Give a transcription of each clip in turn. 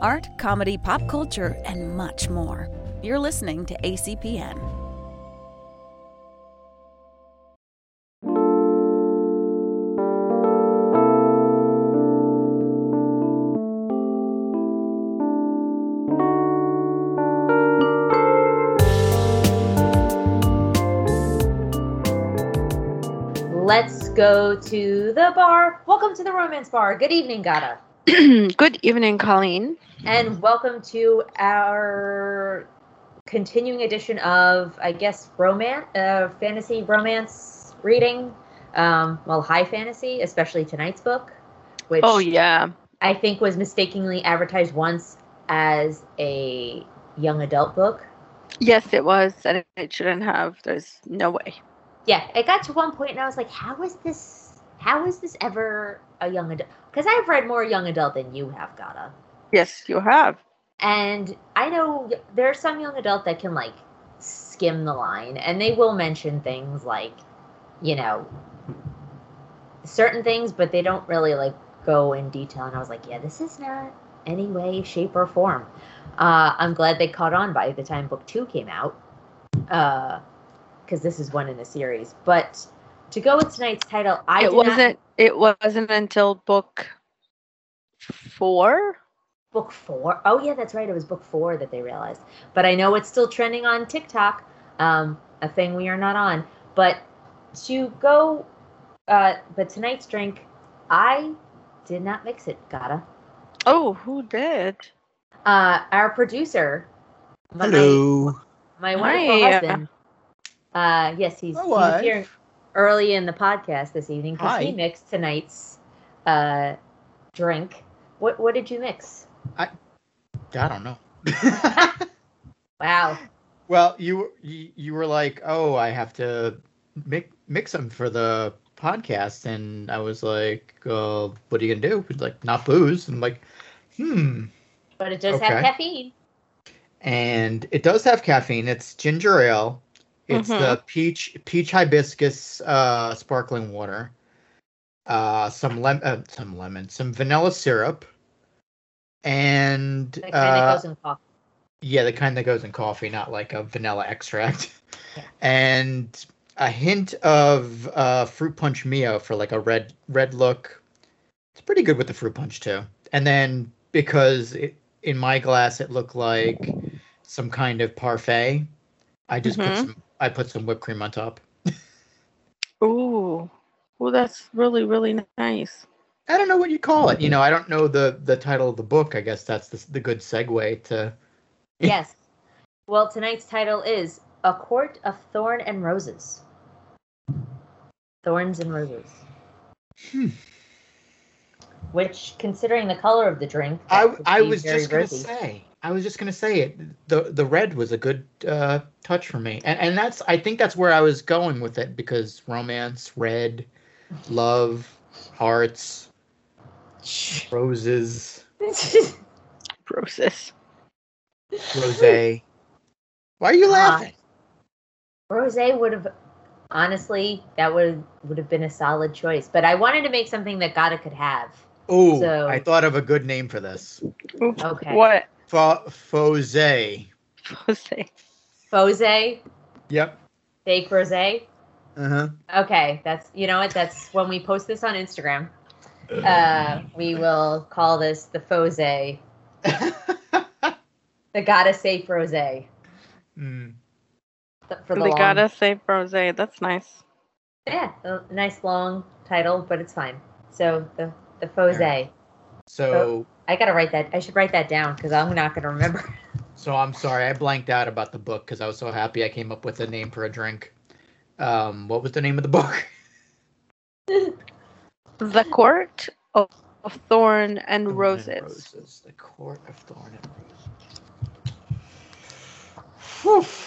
art, comedy, pop culture, and much more. You're listening to ACPN. Let's go to the bar. Welcome to the Romance Bar. Good evening, Gata. Good evening, Colleen. And welcome to our continuing edition of, I guess, fantasy romance reading. High fantasy, especially tonight's book, which I think was mistakenly advertised once as a young adult book. Yes, it was, and it shouldn't have. There's no way. Yeah, it got to one point and I was like, how is this ever a young adult? Because I've read more young adult than you have, Gata. Yes, you have. And I know there's some young adult that can, like, skim the line, and they will mention things like, you know, certain things, but they don't really, like, go in detail. And I was like, yeah, this is not any way, shape, or form. I'm glad they caught on by the time book 2 came out. Because this is one in the series. But to go with tonight's title, It wasn't until book 4? Book 4? Oh, yeah, that's right. It was book 4 that they realized. But I know it's still trending on TikTok, a thing we are not on. But but tonight's drink, I did not mix it, Gata. Oh, who did? Our producer. Hello. My wonderful husband. Yes, he's here early in the podcast this evening because he mixed tonight's drink. What did you mix? I don't know. Wow. Well, you were like, oh, I have to mix them for the podcast, and I was like, what are you gonna do? It's like, not booze. And I'm like, But it does have caffeine. And it does have caffeine. It's ginger ale. It's the peach hibiscus sparkling water. Some vanilla syrup, and the kind that goes in coffee. Yeah, the kind that goes in coffee, not like a vanilla extract. Yeah. And a hint of fruit punch Mio for like a red look. It's pretty good with the fruit punch too. And then because in my glass it looked like some kind of parfait, I just put some whipped cream on top. Ooh. Well, that's really, really nice. I don't know what you call it. I don't know the title of the book. I guess that's the good segue to... Yes. Well, tonight's title is A Court of Thorn and Roses. Thorns and Roses. Which, considering the color of the drink... I was just going to say it. The red was a good touch for me. And I think that's where I was going with it, because romance, red, love, hearts, roses. Roses. Rosé. Why are you laughing? Rosé would have, honestly, that would have been a solid choice. But I wanted to make something that Gata could have. Oh, so... I thought of a good name for this. Okay. What? Fosé. Fosé? Yep. Fake rosé? Uh-huh. Okay, that's when we post this on Instagram. We will call this the Fosé. The Gata Safe Rosé. Gata Safe Rosé. That's nice. Yeah, a nice long title, but it's fine. So the Fosé. So I gotta write that. I should write that down because I'm not gonna remember. So I'm sorry, I blanked out about the book because I was so happy I came up with a name for a drink. What was the name of the book? The Court of Thorn and Roses. The Court of Thorn and Roses.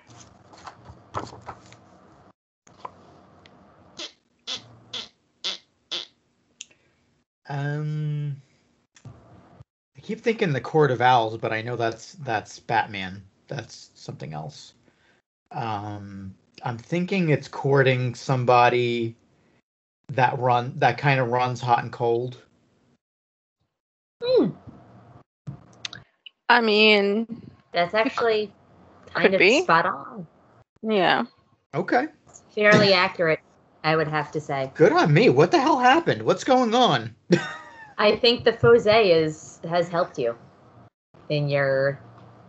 I keep thinking the Court of Owls, but I know that's Batman. That's something else. I'm thinking it's courting somebody that kind of runs hot and cold. I mean, That's actually kind could of be. spot on. Yeah. Okay. Fairly accurate, I would have to say. Good on me. What the hell happened? What's going on? I think the Fose has helped you in your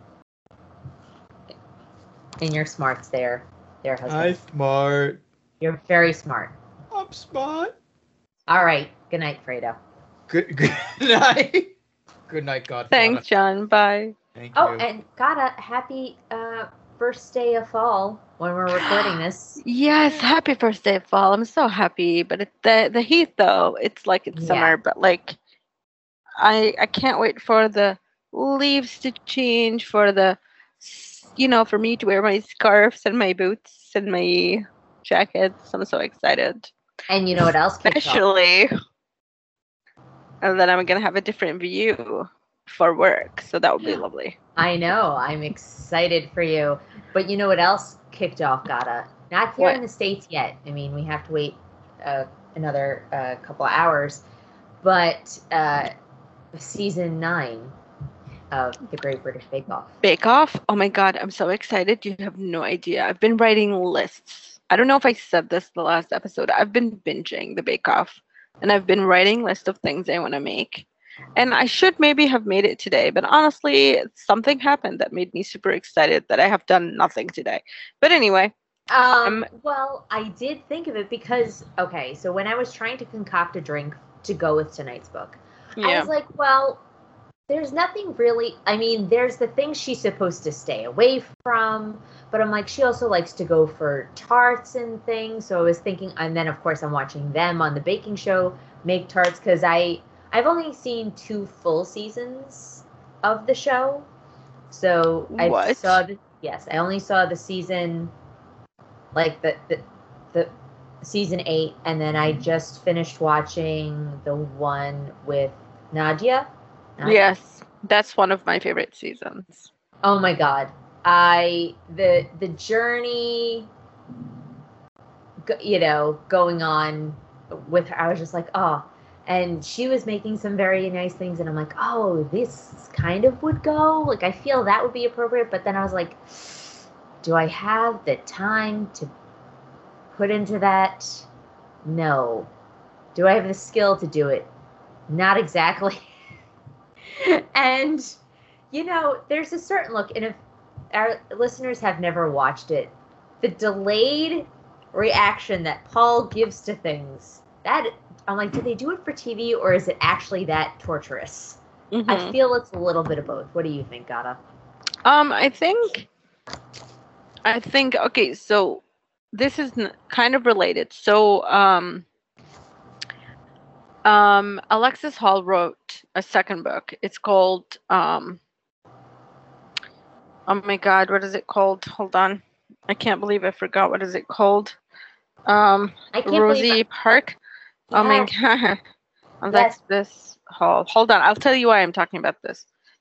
smarts there, husband. I'm smart. You're very smart. I'm smart. All right. Good night, Fredo. Good night. Good night, Godfather. Thanks, John. Bye. Thank Oh, you. and Gata, happy first day of fall when we're recording this. Yes, happy first day of fall. I'm so happy, but the heat though, it's like it's Yeah. summer, but like I can't wait for the leaves to change, for the for me to wear my scarves and my boots and my jackets. I'm so excited. And you know what else kicked off? Especially and then I'm gonna have a different view for work, so that would be lovely. I know. I'm excited for you. But you know what else kicked off, Gata? Not here What? in the States yet. I mean, we have to wait another couple of hours. But season 9 of The Great British Bake Off. Bake Off? Oh my god, I'm so excited. You have no idea. I've been writing lists. I don't know if I said this the last episode. I've been binging the Bake Off, and I've been writing lists of things I want to make. And I should maybe have made it today, but honestly, something happened that made me super excited that I have done nothing today. But anyway, Well, I did think of it because, okay, so when I was trying to concoct a drink to go with tonight's book, I yeah. was like, well, there's nothing really. I mean, there's the things she's supposed to stay away from, but I'm like, she also likes to go for tarts and things. So I was thinking, and then of course I'm watching them on the baking show make tarts because I've only seen 2 full seasons of the show. So I What? I only saw the season, like the season 8, and then I just finished watching the one with Nadia. Yes, that's one of my favorite seasons. Oh my god. The journey going on with her, I was just like, oh, and she was making some very nice things, and I'm like, oh, this kind of would go, like I feel that would be appropriate, but then I was like, do I have the time to put into that? No. Do I have the skill to do it? Not exactly. And there's a certain look, and if our listeners have never watched it, the delayed reaction that Paul gives to things, that I'm like, did they do it for TV or is it actually that torturous? Mhm. I feel it's a little bit of both. What do you think, Gata? I think okay, so this is kind of related. So Alexis Hall wrote a second book. It's called oh my god, what is it called? Hold on. I can't believe I forgot what is it called. I can't Rosie believe Park. Oh my Yes. god. Alexis Hall. Hold on, I'll tell you why I'm talking about this.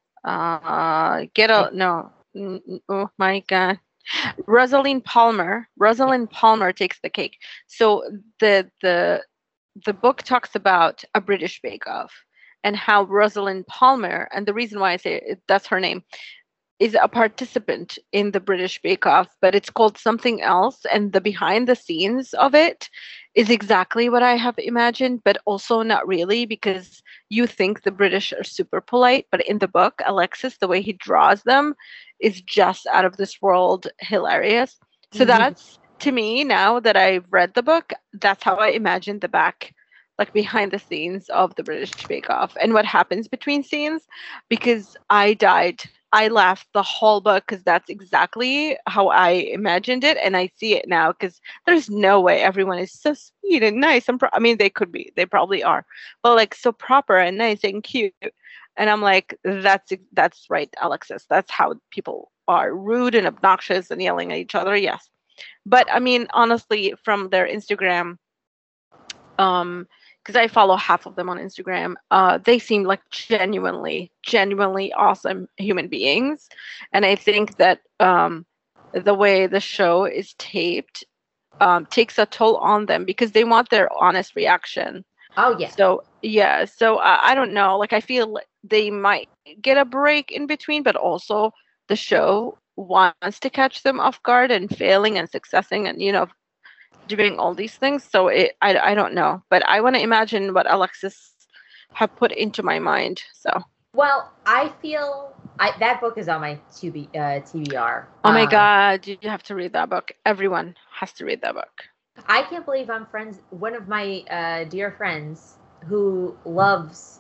Oh my god. Rosalind Palmer takes the cake. So the book talks about a British Bake Off and how Rosalind Palmer, and the reason why I say that's her name, is a participant in the British Bake Off, but it's called something else, and the behind the scenes of it is exactly what I have imagined, but also not really, because you think the British are super polite, but in the book, Alexis, the way he draws them is just out of this world hilarious. So that's, to me, now that I've read the book, that's how I imagine the back, like behind the scenes of the British Bake Off and what happens between scenes, because I died. I laughed the whole book because that's exactly how I imagined it, and I see it now because there's no way everyone is so sweet and nice. I mean, they could be, they probably are, but like so proper and nice and cute. And I'm like, that's right, Alexis. That's how people are, rude and obnoxious and yelling at each other. Yes, but I mean, honestly, from their Instagram, because I follow half of them on Instagram, they seem like genuinely awesome human beings. And I think that the way the show is taped takes a toll on them because they want their honest reaction. Oh, yeah. So Yeah, so I don't know. Like I feel like they might get a break in between, but also the show wants to catch them off guard and failing and successing and doing all these things. So I don't know, but I want to imagine what Alexis have put into my mind. So Well, I feel that book is on my TBR. oh my God, you have to read that book. Everyone has to read that book. I can't believe I'm friends. One of my dear friends who loves.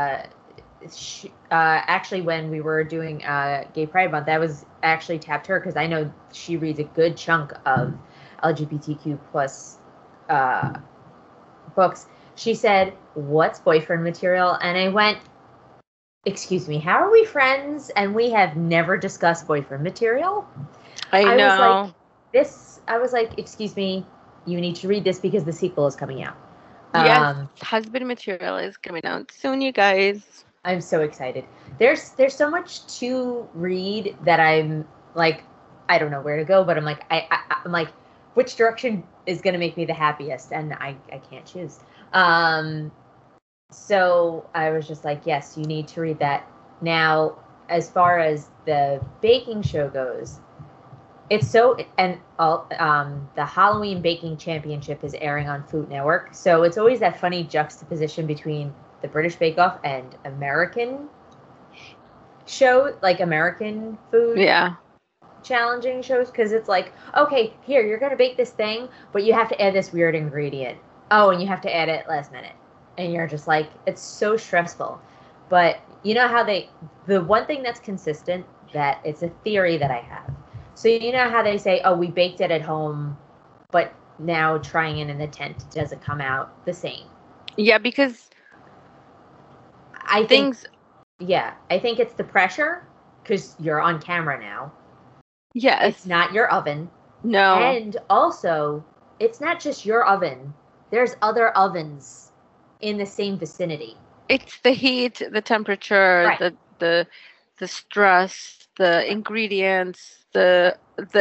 Actually, when we were doing Gay Pride Month, I was actually tapped her because I know she reads a good chunk of LGBTQ plus books. She said, "What's boyfriend material?" And I went, "Excuse me, how are we friends and we have never discussed boyfriend material?" I know. I was like, "Excuse me, you need to read this because the sequel is coming out." Yes, husband material is coming out soon, you guys. I'm so excited. There's so much to read that I'm like, I don't know where to go, but I'm like, I'm like, which direction is going to make me the happiest? And I can't choose. So I was just like, yes, you need to read that. Now, as far as the baking show goes, it's so, and the Halloween Baking Championship is airing on Food Network. So it's always that funny juxtaposition between the British Bake Off and American show, like American food challenging shows. Because it's like, okay, here, you're going to bake this thing, but you have to add this weird ingredient. Oh, and you have to add it last minute. And you're just like, it's so stressful. But you know how the one thing that's consistent, that it's a theory that I have. So you know how they say, oh, we baked it at home, but now trying it in the tent doesn't come out the same. Yeah, because I think it's the pressure because you're on camera now. Yes. It's not your oven. No. And also, it's not just your oven. There's other ovens in the same vicinity. It's the heat, the temperature, right. the stress, the ingredients, the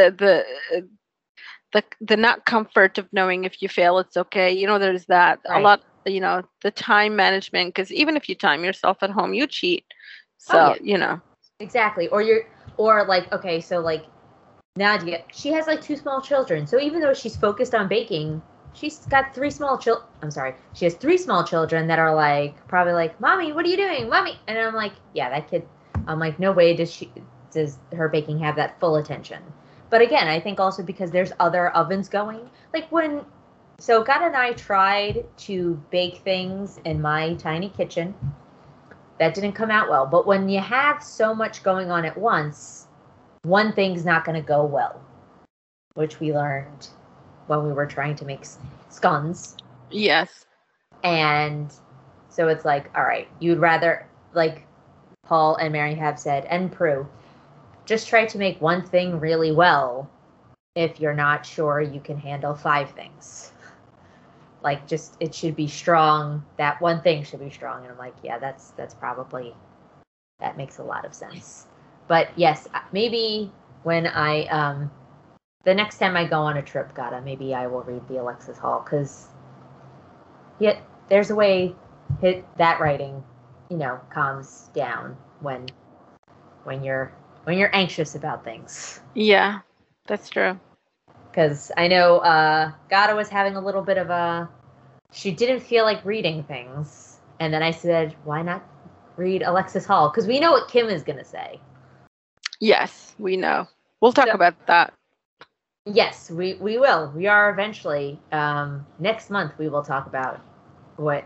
not comfort of knowing if you fail, it's okay. There's that a lot. The time management, because even if you time yourself at home, you cheat. So exactly. Or like, okay, so like Nadia, she has like 2 small children. So even though she's focused on baking, she's got 3 small children. I'm sorry. She has 3 small children that are like, probably like, Mommy, what are you doing? Mommy. And I'm like, yeah, that kid, I'm like, no way does her baking have that full attention. But again, I think also because there's other ovens going. Like so God and I tried to bake things in my tiny kitchen. That didn't come out well. But when you have so much going on at once, one thing's not going to go well, which we learned when we were trying to make scones. Yes. And so it's like, all right, you'd rather, like Paul and Mary have said, and Prue, just try to make one thing really well if you're not sure you can handle 5 things. Like, just, it should be strong. That one thing should be strong. And I'm like, yeah, that's probably, that makes a lot of sense. But yes, maybe when the next time I go on a trip, maybe I will read the Alexis Hall, because there's a way that writing, calms down when you're anxious about things. Yeah, that's true. Because I know Gata was having a little bit of she didn't feel like reading things. And then I said, why not read Alexis Hall? Because we know what Kim is going to say. Yes, we know. We'll talk about that. Yes, we will. We are eventually. Next month, we will talk about what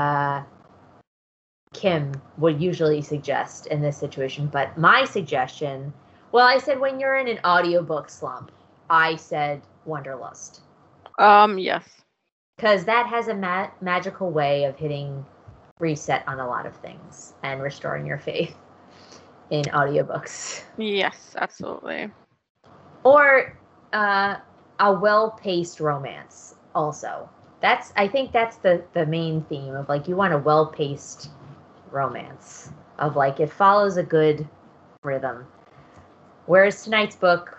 Kim would usually suggest in this situation. But my suggestion, well, I said when you're in an audiobook slump, I said Wonderlust. Yes. Because that has a magical way of hitting reset on a lot of things and restoring your faith in audiobooks. Yes, absolutely. Or a well-paced romance also. I think that's the main theme of, like, you want a well-paced romance of, like, it follows a good rhythm. Whereas tonight's book,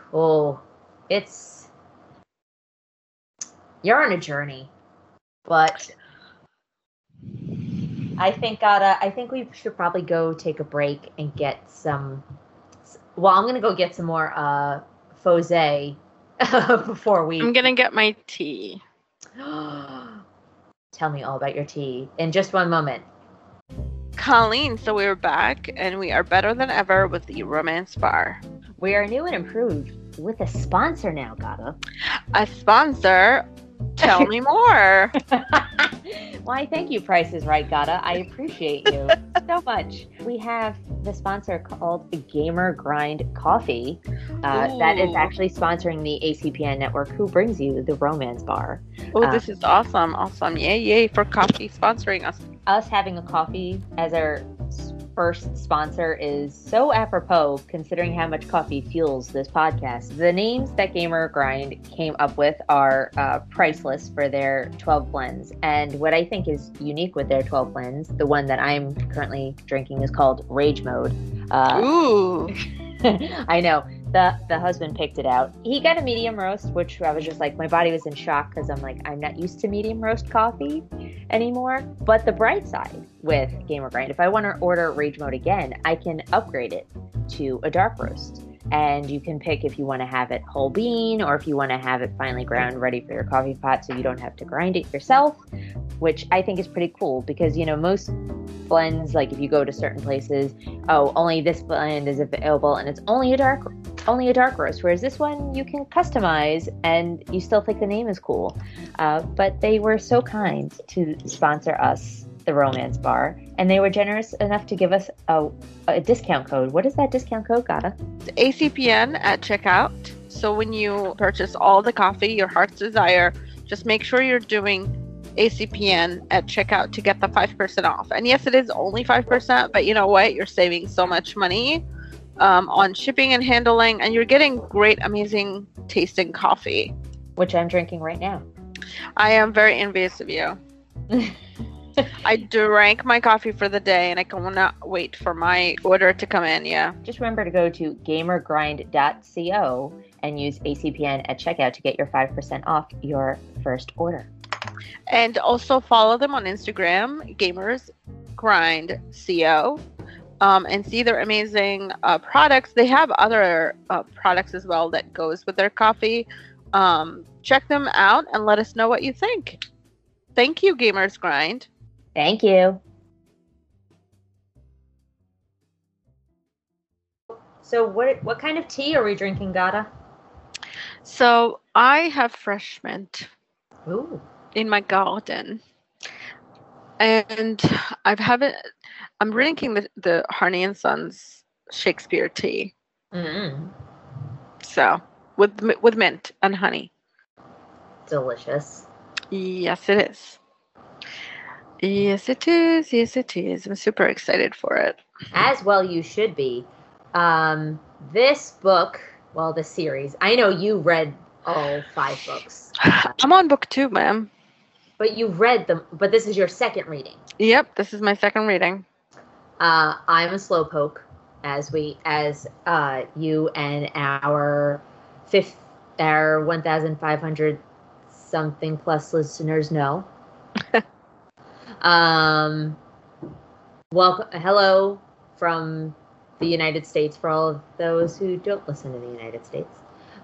you're on a journey, but I think we should probably go take a break and get some. Well, I'm gonna go get some more Fosé before we. I'm gonna get my tea. Tell me all about your tea in just one moment. Colleen, so we're back and we are better than ever with the Romance Bar. We are new and improved with a sponsor now, Gata. A sponsor? Tell me more. Why, thank you, Price is Right, Gata. I appreciate you so much. We have the sponsor called Gamer Grind Coffee. That is actually sponsoring the ACPN network, who brings you the Romance Bar. Oh, this is awesome. Awesome. Yay for coffee sponsoring us. Us having a coffee as our first sponsor is so apropos, considering how much coffee fuels this podcast. The names that Gamer Grind came up with are priceless for their 12 blends. And what I think is unique with their 12 blends, the one that I'm currently drinking is called Rage Mode. Ooh. I know. The husband picked it out. He got a medium roast, which I was just like, my body was in shock because I'm like, I'm not used to medium roast coffee anymore. But the bright side with Gamer Grind, if I want to order Rage Mode again, I can upgrade it to a dark roast. And you can pick if you want to have it whole bean or if you want to have it finely ground ready for your coffee pot so you don't have to grind it yourself, which I think is pretty cool because, you know, most blends, like if you go to certain places, oh, only this blend is available and it's only a dark roast, whereas this one you can customize and you still think the name is cool. But they were so kind to sponsor us, the Romance Bar, and they were generous enough to give us a discount code. What is that discount code, Gata? ACPN at checkout. So when you purchase all the coffee your heart's desire, just make sure you're doing ACPN at checkout to get the 5% off. And yes, it is only 5%, but you know what? You're saving so much money on shipping and handling, and you're getting great, amazing tasting coffee. Which I'm drinking right now. I am very envious of you. I drank my coffee for the day, and I cannot wait for my order to come in, yeah. Just remember to go to gamergrind.co and use ACPN at checkout to get your 5% off your first order. And also follow them on Instagram, GamersGrindCO, and see their amazing products. They have other products as well that goes with their coffee. Check them out and let us know what you think. Thank you, Gamers Grind. Thank you. So what kind of tea are we drinking, Gata? So I have fresh mint. Ooh. In my garden, and I'm drinking the Harney and Sons Shakespeare tea. Mm-hmm. So with mint and honey. Delicious. Yes, it is. Yes, it is. Yes, it is. I'm super excited for it. As well, you should be. This book, well, the series. I know you read all 5 books. I'm on book 2, ma'am. But you've read them. But this is your second reading. Yep, this is my second reading. I'm a slowpoke, as you and our 1,500 something plus listeners know. Hello from the United States for all of those who don't listen to the United States.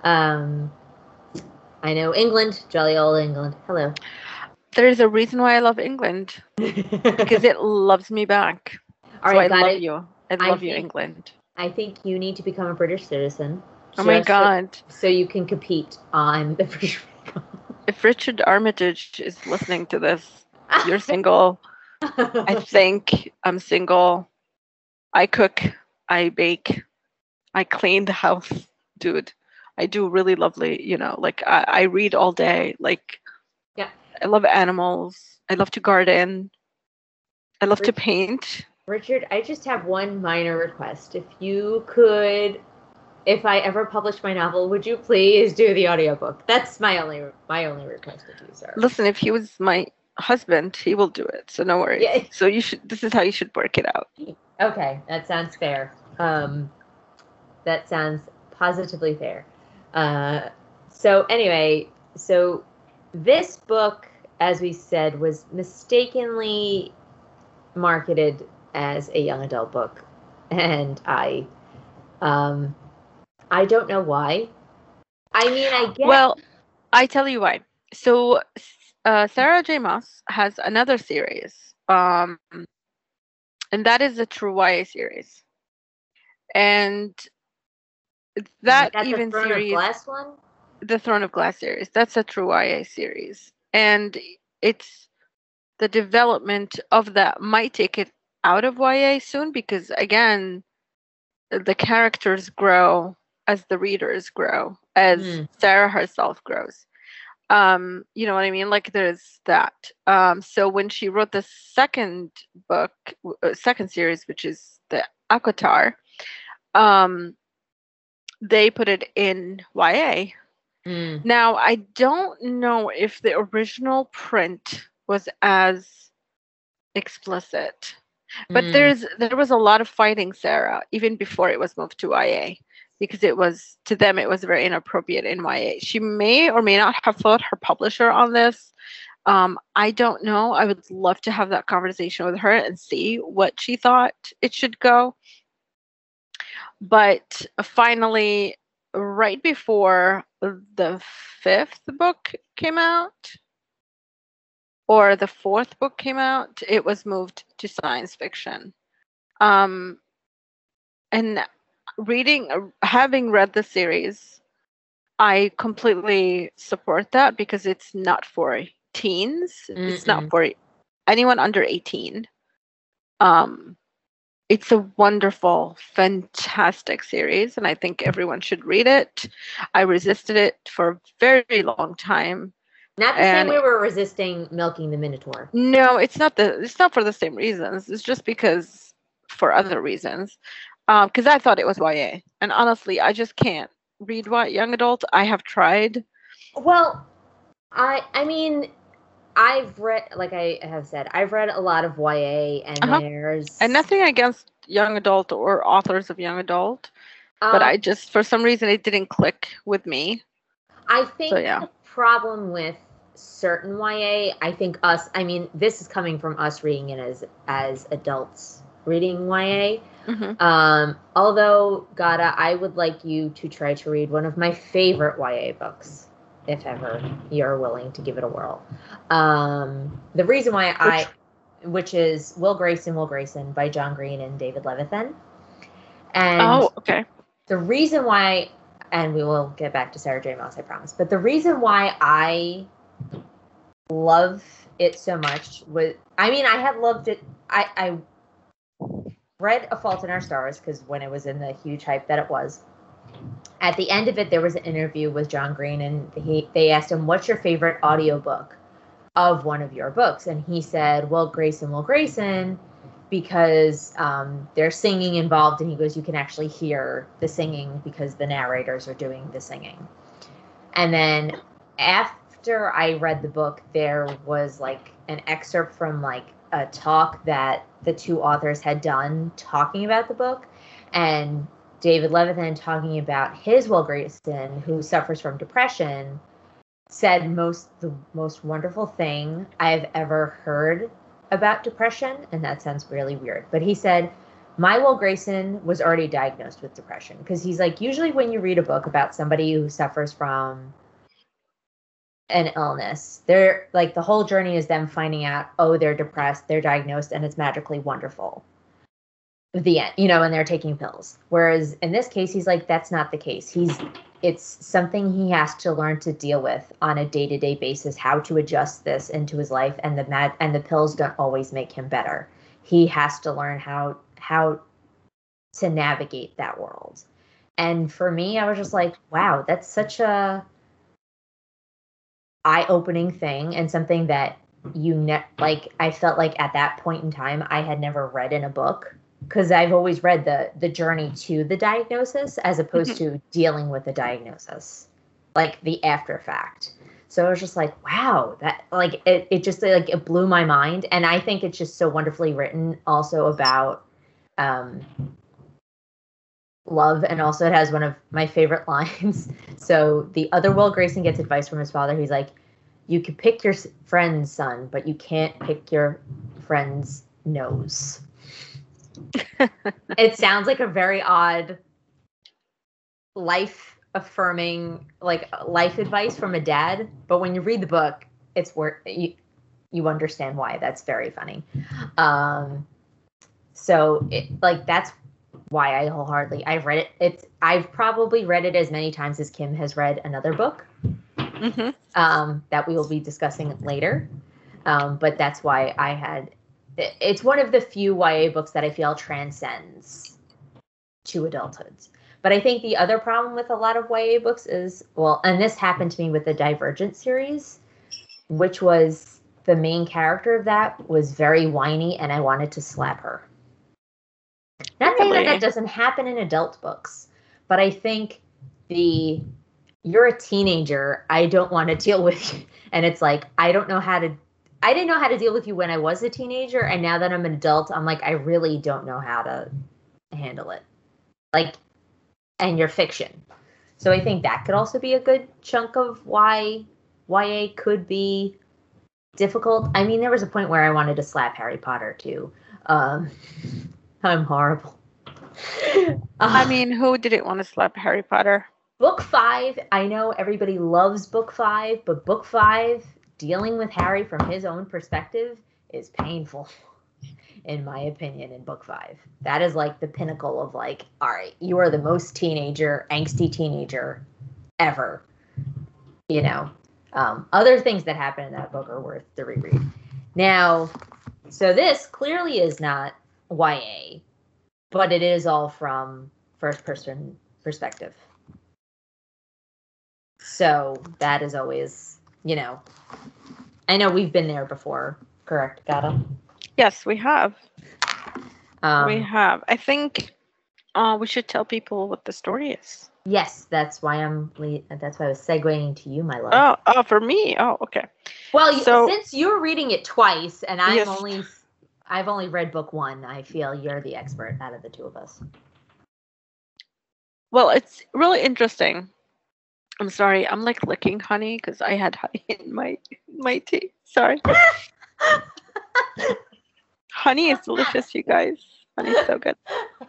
I know England, jolly old England. Hello. There's a reason why I love England, because it loves me back. All right, I love you. I love you, England. I think you need to become a British citizen. Oh my God. So you can compete on the British. If Richard Armitage is listening to this, you're single. I think I'm single. I cook. I bake. I clean the house. Dude, I do really lovely, like I read all day. Like, yeah. I love animals. I love to garden. I love to paint. Richard, I just have one minor request. If I ever publish my novel, would you please do the audiobook? That's my only request of you, sir. Listen, if he was my husband, he will do it. So no worries. Yeah. So this is how you should work it out. Okay, that sounds fair. That sounds positively fair. So anyway, this book, as we said, was mistakenly marketed as a young adult book, and I don't know why. I mean, I get. Well, I tell you why. So, Sarah J. Maas has another series, and that is a true YA series. And Is that that the even Throne of series, Glass one? the Throne of Glass series, that's a true YA series. And it's the development of that might take it out of YA soon because, again, the characters grow as the readers grow, as Sarah herself grows. You know what I mean? Like there's that. So when she wrote the second book, second series, which is the ACOTAR, they put it in YA. Now I don't know if the original print was as explicit, but there was a lot of fighting Sarah even before it was moved to YA. Because it was, to them, it was very inappropriate in YA. She may or may not have fought her publisher on this. I don't know. I would love to have that conversation with her and see what she thought it should go. But finally, right before the fifth book came out, or the fourth book came out, it was moved to science fiction. And having read the series, I completely support that because it's not for teens. It's not for anyone under 18. It's a wonderful, fantastic series, and I think everyone should read it. I resisted it for a very long time. Not the same way we're resisting Milking the Minotaur. No, it's not for the same reasons. It's just because for other reasons. Because I thought it was YA, and honestly, I just can't read young adult. I have tried. Well, I mean, I've read, like I have said, I've read a lot of YA, and there's and nothing against young adult or authors of young adult, but I just, for some reason, it didn't click with me. I think the problem with certain YA, I think this is coming from us reading it as adults reading YA. Although, Gada, I would like you to try to read one of my favorite YA books, if ever you're willing to give it a whirl. The reason why which is Will Grayson by John Green and David Levithan. And the reason why, and we will get back to Sarah J. Maas, I promise, but the reason why I love it so much was, I had loved it. I read A Fault in Our Stars because when it was in the huge hype that it was, at the end of it, there was an interview with John Green, and they asked him, what's your favorite audiobook of one of your books? And he said, Will Grayson, because there's singing involved, and he goes, you can actually hear the singing because the narrators are doing the singing. And then after I read the book, there was like an excerpt from like a talk that the two authors had done talking about the book, and David Levithan, talking about his Will Grayson, who suffers from depression, said the most wonderful thing I've ever heard about depression, and that sounds really weird, but he said, my Will Grayson was already diagnosed with depression, because he's like, usually when you read a book about somebody who suffers from an illness, they're like, the whole journey is them finding out, oh, they're depressed, they're diagnosed, and it's magically wonderful. The end, and they're taking pills. Whereas in this case, he's like, that's not the case. It's something he has to learn to deal with on a day-to-day basis, how to adjust this into his life, and the pills don't always make him better. He has to learn how to navigate that world. And for me, I was just like, wow, that's such a eye-opening thing, and something that I felt like at that point in time I had never read in a book, because I've always read the journey to the diagnosis as opposed to dealing with the diagnosis, like the after fact. So I was just like, wow, that like it just like it blew my mind. And I think it's just so wonderfully written also about love, and also it has one of my favorite lines. So the other Will Grayson gets advice from his father. He's like, you could pick your friend's son, but you can't pick your friend's knows. It sounds like a very odd life affirming, like life advice from a dad, but when you read the book, it's where you understand why. That's very funny. So that's why I wholeheartedly, I've read it. I've probably read it as many times as Kim has read another book that we will be discussing later. But that's why it's one of the few YA books that I feel transcends to adulthood. But I think the other problem with a lot of YA books is, and this happened to me with the Divergent series, which was the main character of that was very whiny and I wanted to slap her. Not saying that doesn't happen in adult books, but I think you're a teenager, I don't want to deal with you. And it's like, I didn't know how to deal with you when I was a teenager. And now that I'm an adult, I'm like, I really don't know how to handle it. And you're fiction. So I think that could also be a good chunk of why YA could be difficult. I mean, there was a point where I wanted to slap Harry Potter too. I'm horrible. I mean, who didn't want to slap Harry Potter? Book 5, I know everybody loves Book 5, but Book 5, dealing with Harry from his own perspective, is painful, in my opinion, in Book 5. That is like the pinnacle of all right, you are the most angsty teenager ever. Other things that happen in that book are worth the reread. Now, so this clearly is not YA, but it is all from first-person perspective. So that is always, I know we've been there before, correct, Gata? Yes, we have. We have. I think we should tell people what the story is. Yes, that's why I was segueing to you, my love. Oh, for me? Oh, okay. Well, since you're reading it twice, and I've only read book 1, I feel you're the expert out of the two of us. Well, it's really interesting. I'm sorry, I'm licking honey because I had honey in my tea. Sorry. Honey is delicious, you guys. Honey's so good.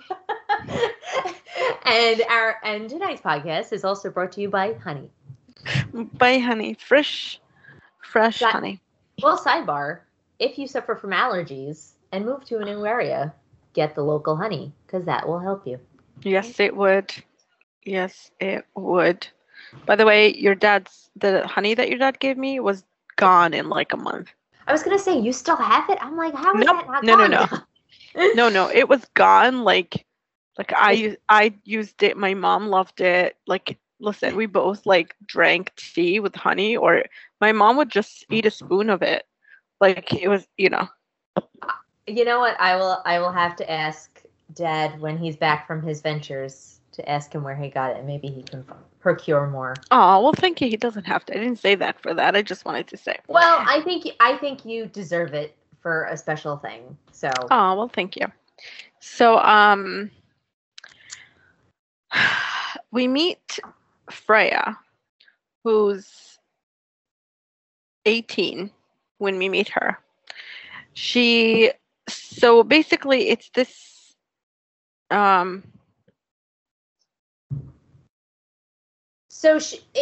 And tonight's podcast is also brought to you by honey. By honey, fresh honey. Well, sidebar: if you suffer from allergies and move to a new area, get the local honey because that will help you. Yes, it would. Yes, it would. By the way, the honey that your dad gave me was gone in like a month. I was gonna say, you still have it? I'm like, how is that not gone? No, it was gone. Like I used it. My mom loved it. Like, listen, we both drank tea with honey, or my mom would just eat a spoon of it. Like it was, You know what? I will have to ask Dad when he's back from his ventures to ask him where he got it, and maybe he can procure more. Oh, well, thank you. He doesn't have to. I didn't say that for that. I just wanted to say. Well, I think you deserve it for a special thing. So. Oh, well, thank you. So, we meet Freya, who's 18 when we meet her. So basically it's this, So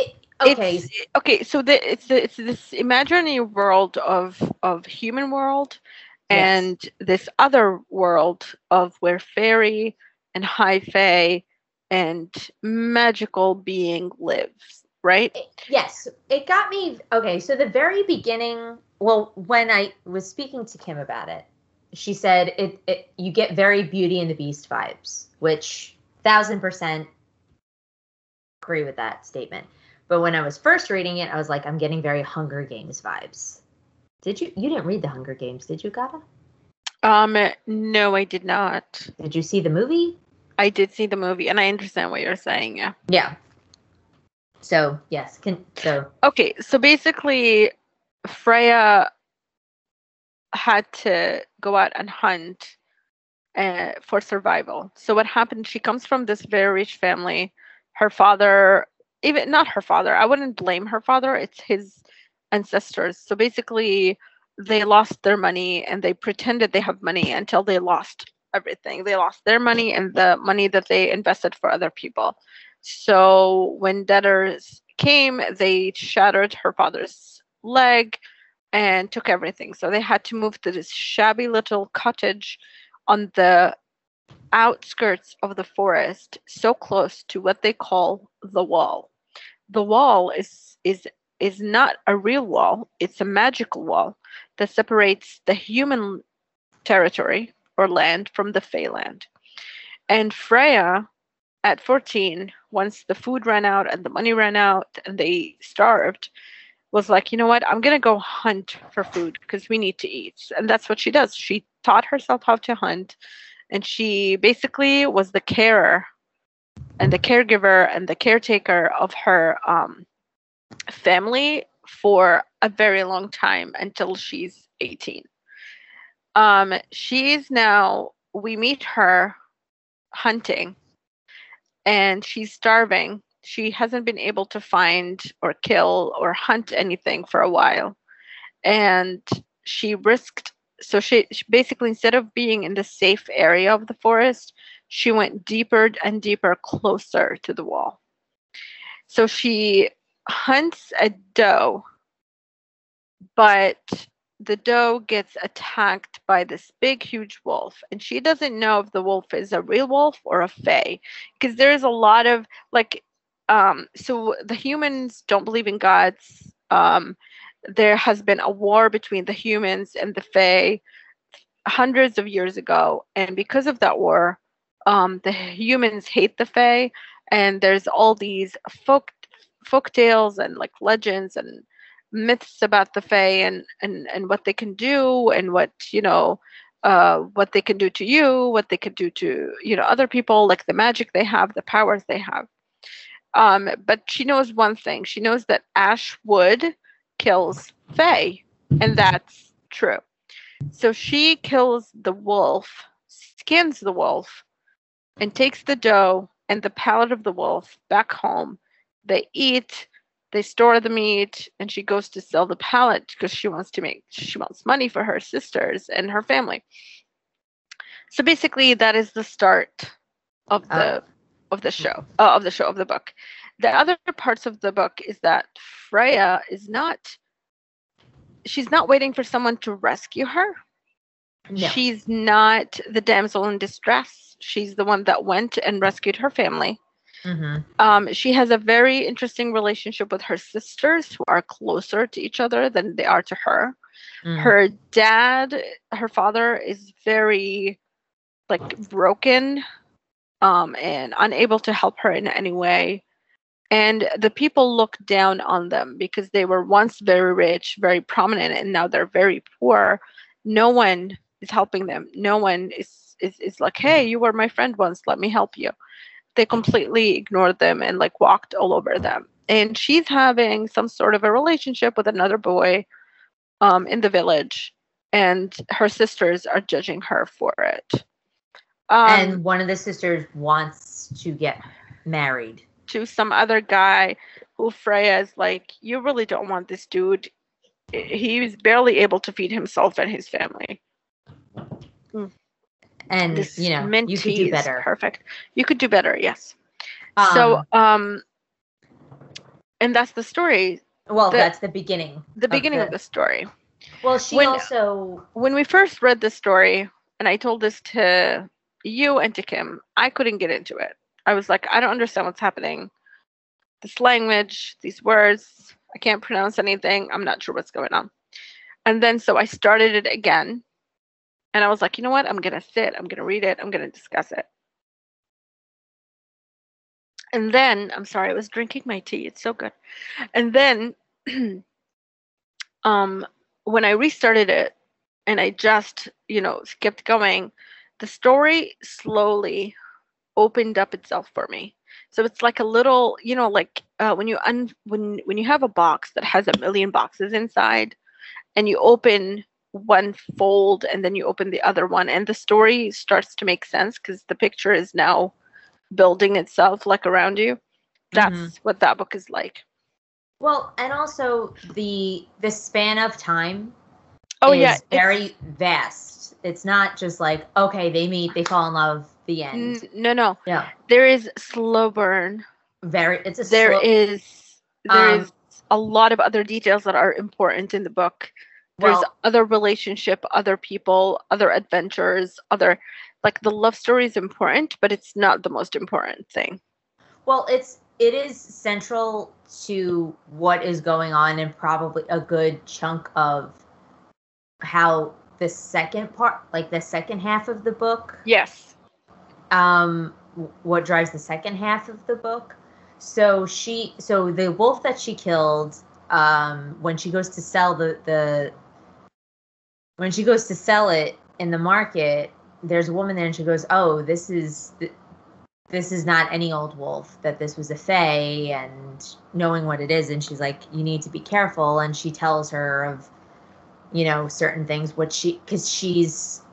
it's this imaginary world of human world, and this other world of where fairy and high fae and magical being lives, right? Yes, it got me. Okay, so the very beginning. Well, when I was speaking to Kim about it, she said you get very Beauty and the Beast vibes, which 1000% agree with that statement. But when I was first reading it, I was like, I'm getting very Hunger Games vibes. You didn't read the Hunger Games, did you, Gata? No, I did not. Did you see the movie? I did see the movie, and I understand what you're saying. Yeah. Yeah. So yes, okay. So basically, Freya had to go out and hunt for survival. So what happened? She comes from this very rich family. Her father, even not her father, I wouldn't blame her father. It's his ancestors. So basically, they lost their money, and they pretended they have money until they lost everything. They lost their money and the money that they invested for other people. So when debtors came, they shattered her father's leg and took everything. So they had to move to this shabby little cottage on the outskirts of the forest, so close to what they call the wall. The wall is not a real wall, it's a magical wall that separates the human territory or land from the Fey land. And Freya, at 14, once the food ran out and the money ran out and they starved, was like, you know what, I'm going to go hunt for food because we need to eat. And that's what she does. She taught herself how to hunt, and she basically was the carer and the caregiver and the caretaker of her family for a very long time until she's 18. She's now, we meet her hunting, and she's starving. She hasn't been able to find or kill or hunt anything for a while. And she risked, so she basically, instead of being in the safe area of the forest, she went deeper and deeper, closer to the wall. So she hunts a doe, but the doe gets attacked by this big, huge wolf, and she doesn't know if the wolf is a real wolf or a fae, because there's a lot of so the humans don't believe in gods. There has been a war between the humans and the fae hundreds of years ago, and because of that war, the humans hate the fae, and there's all these folk tales and like legends and myths about the fae and what they can do, and what what they can do to you, what they can do to other people, like the magic they have, the powers they have. But she knows one thing. She knows that ash wood kills fae, and that's true. So she kills the wolf, skins the wolf, and takes the doe and the pellet of the wolf back home. They eat, they store the meat, and she goes to sell the pellet because she wants money for her sisters and her family. So basically, that is the start of the book. The other parts of the book is that Freya she's not waiting for someone to rescue her. No. She's not the damsel in distress. She's the one that went and rescued her family. Mm-hmm. She has a very interesting relationship with her sisters, who are closer to each other than they are to her. Her father is very broken, and unable to help her in any way. And the people look down on them because they were once very rich, very prominent, and now they're very poor. No one is helping them. No one is like, hey, you were my friend once, let me help you. They completely ignored them and walked all over them. And she's having some sort of a relationship with another boy in the village, and her sisters are judging her for it. And one of the sisters wants to get married to some other guy who Freya is like, you really don't want this dude. He's barely able to feed himself and his family. And this mint you could do better. Perfect. You could do better, yes. And that's the story. Well, that's the beginning. The beginning of the story. Well, when we first read the story, and I told this to you and to Kim, I couldn't get into it. I was like, I don't understand what's happening. This language, these words, I can't pronounce anything. I'm not sure what's going on. And then so I started it again. And I was like, you know what? I'm going to sit. I'm going to read it. I'm going to discuss it. And then, I'm sorry, I was drinking my tea. It's so good. And then when I restarted it and I just, kept going, the story slowly opened up itself for me. So it's like a little, when you have a box that has a million boxes inside, and you open one fold and then you open the other one, and the story starts to make sense because the picture is now building itself around you. That's what that book is like. Well, and also the span of time Oh yeah, is very vast. It's not just like, okay, they meet, they fall in love, the end. no. Yeah. There is slow burn. It's a There slow. is a lot of other details that are important in the book. There's Well, other relationship, other people, other adventures, other, like, the love story is important, but it's not the most important thing. well, it is central to what is going on, and probably a good chunk of how the second part, like the second half of the book, Yes. what drives the second half of the book. So the wolf that she killed, when she goes to sell when she goes to sell it in the market, there's a woman there, and she goes, "Oh, this is not any old wolf. That this was a fae," and knowing what it is, and she's like, "You need to be careful." And she tells her of, certain things, because she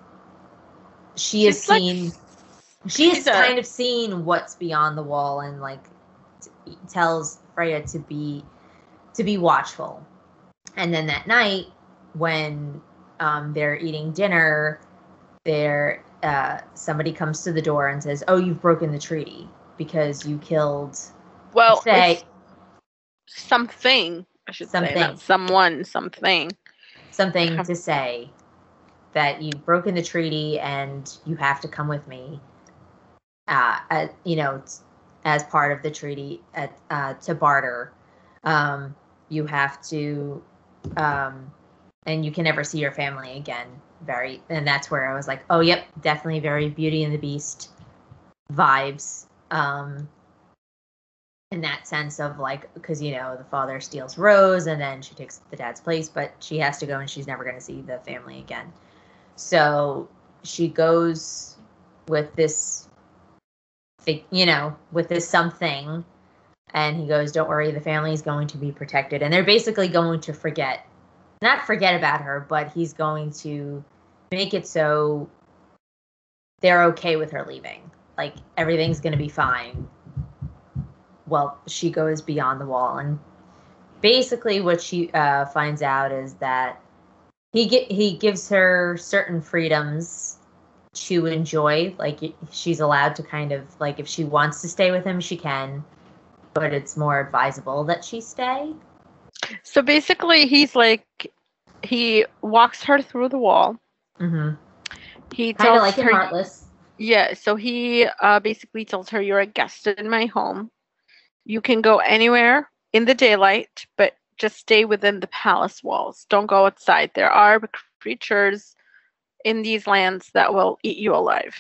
has seen. She has kind of seen what's beyond the wall, and like tells Freya to be watchful. And then that night, when they're eating dinner, somebody comes to the door and says, "Oh, you've broken the treaty because you killed." Well, it's something, I should say, not someone, something to say that you've broken the treaty and you have to come with me. As part of the treaty, to barter, you have to, and you can never see your family again. And that's where I was like, oh, yep, definitely very Beauty and the Beast vibes, in that sense of like, because the father steals Rose and then she takes the dad's place, but she has to go and she's never going to see the family again. So she goes with this something, and he goes, "Don't worry, the family is going to be protected." And they're basically going to not forget about her, but he's going to make it so they're okay with her leaving. Like, everything's going to be fine. Well, she goes beyond the wall, and basically what she finds out is that he gives her certain freedoms to enjoy. Like, she's allowed to kind of, like, if she wants to stay with him, she can, but it's more advisable that she stay. So basically, he walks her through the wall. Mm-hmm. He kind of tells like her, in Heartless. Yeah, so he basically tells her, "You're a guest in my home. You can go anywhere in the daylight, but just stay within the palace walls. Don't go outside. There are creatures in these lands that will eat you alive."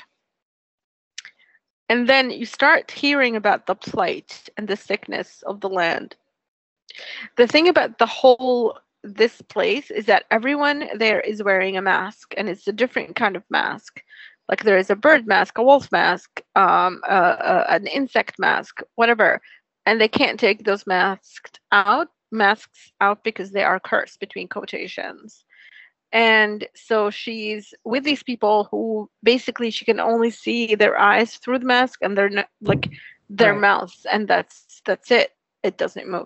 And then you start hearing about the plight and the sickness of the land. The thing about this place is that everyone there is wearing a mask, and it's a different kind of mask. Like, there is a bird mask, a wolf mask, an insect mask, whatever, and they can't take those masks out because they are cursed, between quotations. And so she's with these people who basically she can only see their eyes through the mask and their their Right. mouths, and that's it. It doesn't move.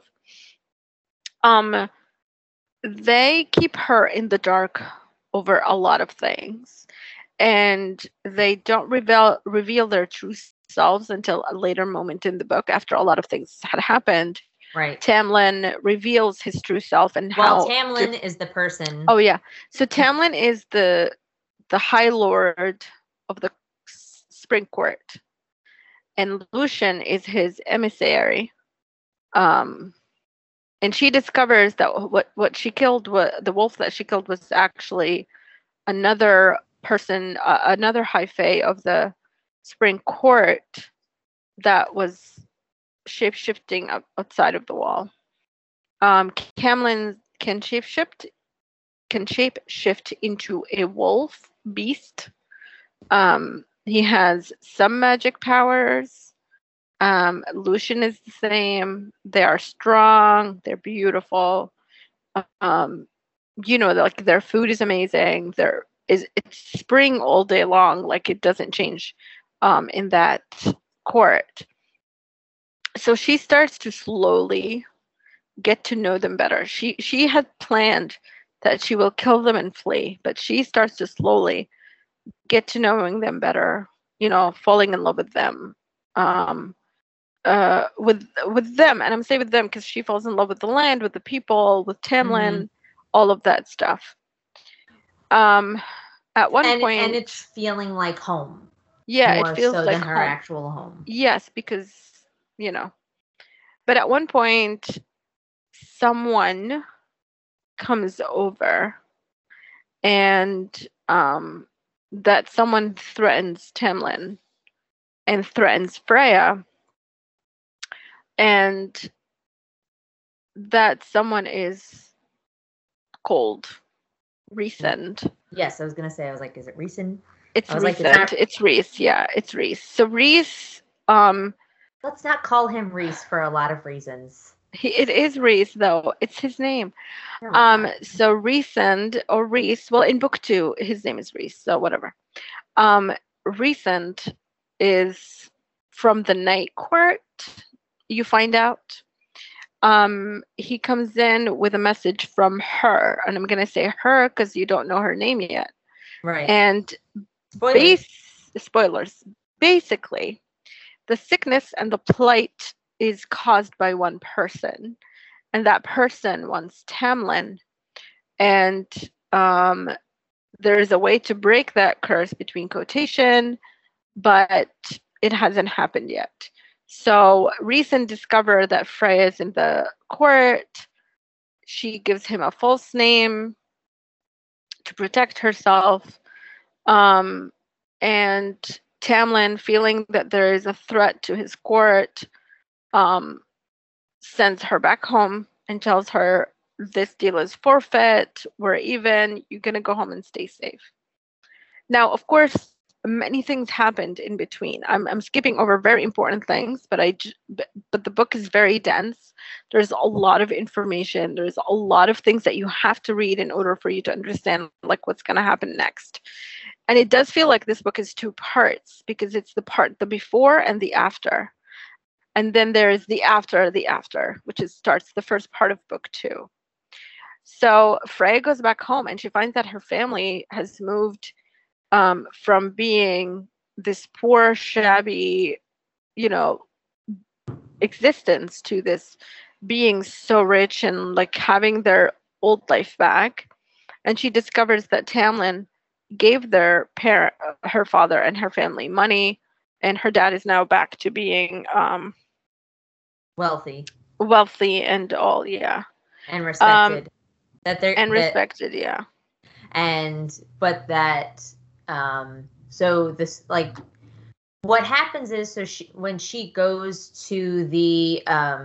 They keep her in the dark over a lot of things, and they don't reveal their true selves until a later moment in the book, after a lot of things had happened. Right. Tamlin reveals his true self and Well, Tamlin is the person. Oh yeah. So Tamlin is the High Lord of the Spring Court, and Lucian is his emissary. And she discovers that what she killed, the wolf that she killed, was actually another person, another high fae of the Spring Court that was shape-shifting outside of the wall. Tamlin can shape-shift into a wolf beast. He has some magic powers. Lucian is the same. They are strong. They're beautiful. Like, their food is amazing. It's spring all day long. Like, it doesn't change in that court. So she starts to slowly get to know them better. She had planned that she will kill them and flee. But she starts to slowly get to knowing them better, falling in love with them. With them, and I'm saying with them because she falls in love with the land, with the people, with Tamlin, all of that stuff. At one point, and it's feeling like home. Yeah, more it feels so like than her home. actual home. Yes, because But at one point, someone comes over, and that someone threatens Tamlin and threatens Freya, and that someone is called Rhysand. Yes, I was gonna say. I was like, is it Rhysand? It's Rhysand. It's Rhys. Yeah, it's Rhys. So Rhys. Let's not call him Rhys for a lot of reasons. It is Rhys, though. It's his name. So Rhysand or Rhys. Well, in book 2, his name is Rhys. So whatever. Rhysand is from the Night Court. You find out. He comes in with a message from her, and I'm gonna say her because you don't know her name yet. Right. And spoilers. Basically, the sickness and the plight is caused by one person, and that person wants Tamlin. And there's a way to break that curse between quotation, but it hasn't happened yet. So Rhysand discovers that Freya is in the court. She gives him a false name to protect herself. And Tamlin, feeling that there is a threat to his court, sends her back home and tells her, this deal is forfeit, we're even, you're going to go home and stay safe. Now, of course, many things happened in between. I'm skipping over very important things, but the book is very dense. There's a lot of information. There's a lot of things that you have to read in order for you to understand like what's going to happen next. And it does feel like this book is 2 parts because it's the before and the after. And then there is the after, which starts the first part of book 2. So Freya goes back home and she finds that her family has moved from being this poor, shabby, existence to this being so rich and like having their old life back. And she discovers that Tamlin gave her father and her family money, and her dad is now back to being wealthy and all, yeah, and respected. Respected, yeah. But that so this like what happens is when she goes to the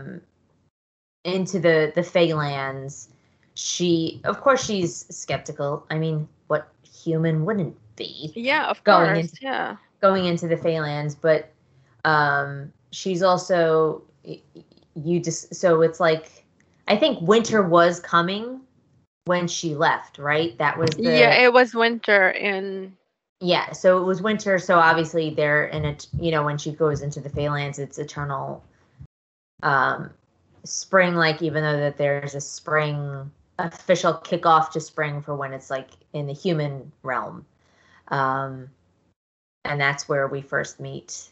into the Feylands, she's skeptical. I mean, what human wouldn't be? Yeah, of course. Going into the Feylands, but she's also so it's like I think winter was coming when she left, right? That was it was winter in. Yeah, so it was winter. So obviously they're in it. When she goes into the Feylands, it's eternal spring. Like even though that there's a spring official kickoff to spring for when it's like in the human realm, and that's where we first meet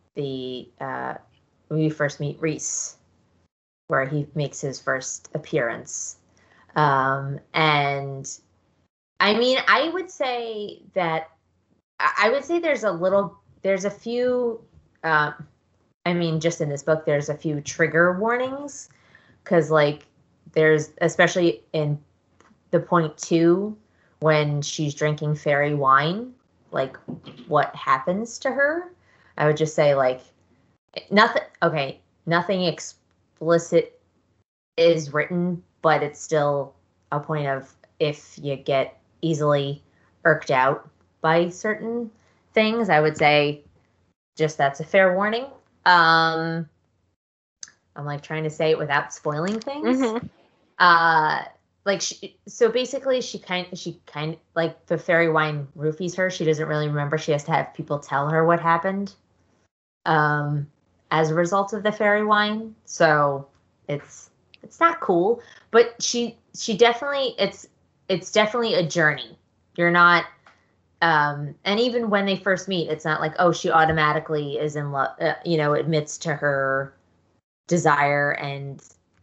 Rhys, where he makes his first appearance. And I mean, I would say there's a few, I mean, just in this book, there's a few trigger warnings, because like there's, especially in the point 2, when she's drinking fairy wine, like what happens to her. I would just say like nothing explicit is written, but it's still a point of if you get easily irked out by certain things, I would say just that's a fair warning. I'm like trying to say it without spoiling things. Mm-hmm. So basically she kind of like the fairy wine roofies her. She doesn't really remember. She has to have people tell her what happened as a result of the fairy wine. So it's not cool, but she definitely, it's definitely a journey. You're not, and even when they first meet, it's not like, oh, she automatically is in love, admits to her desire and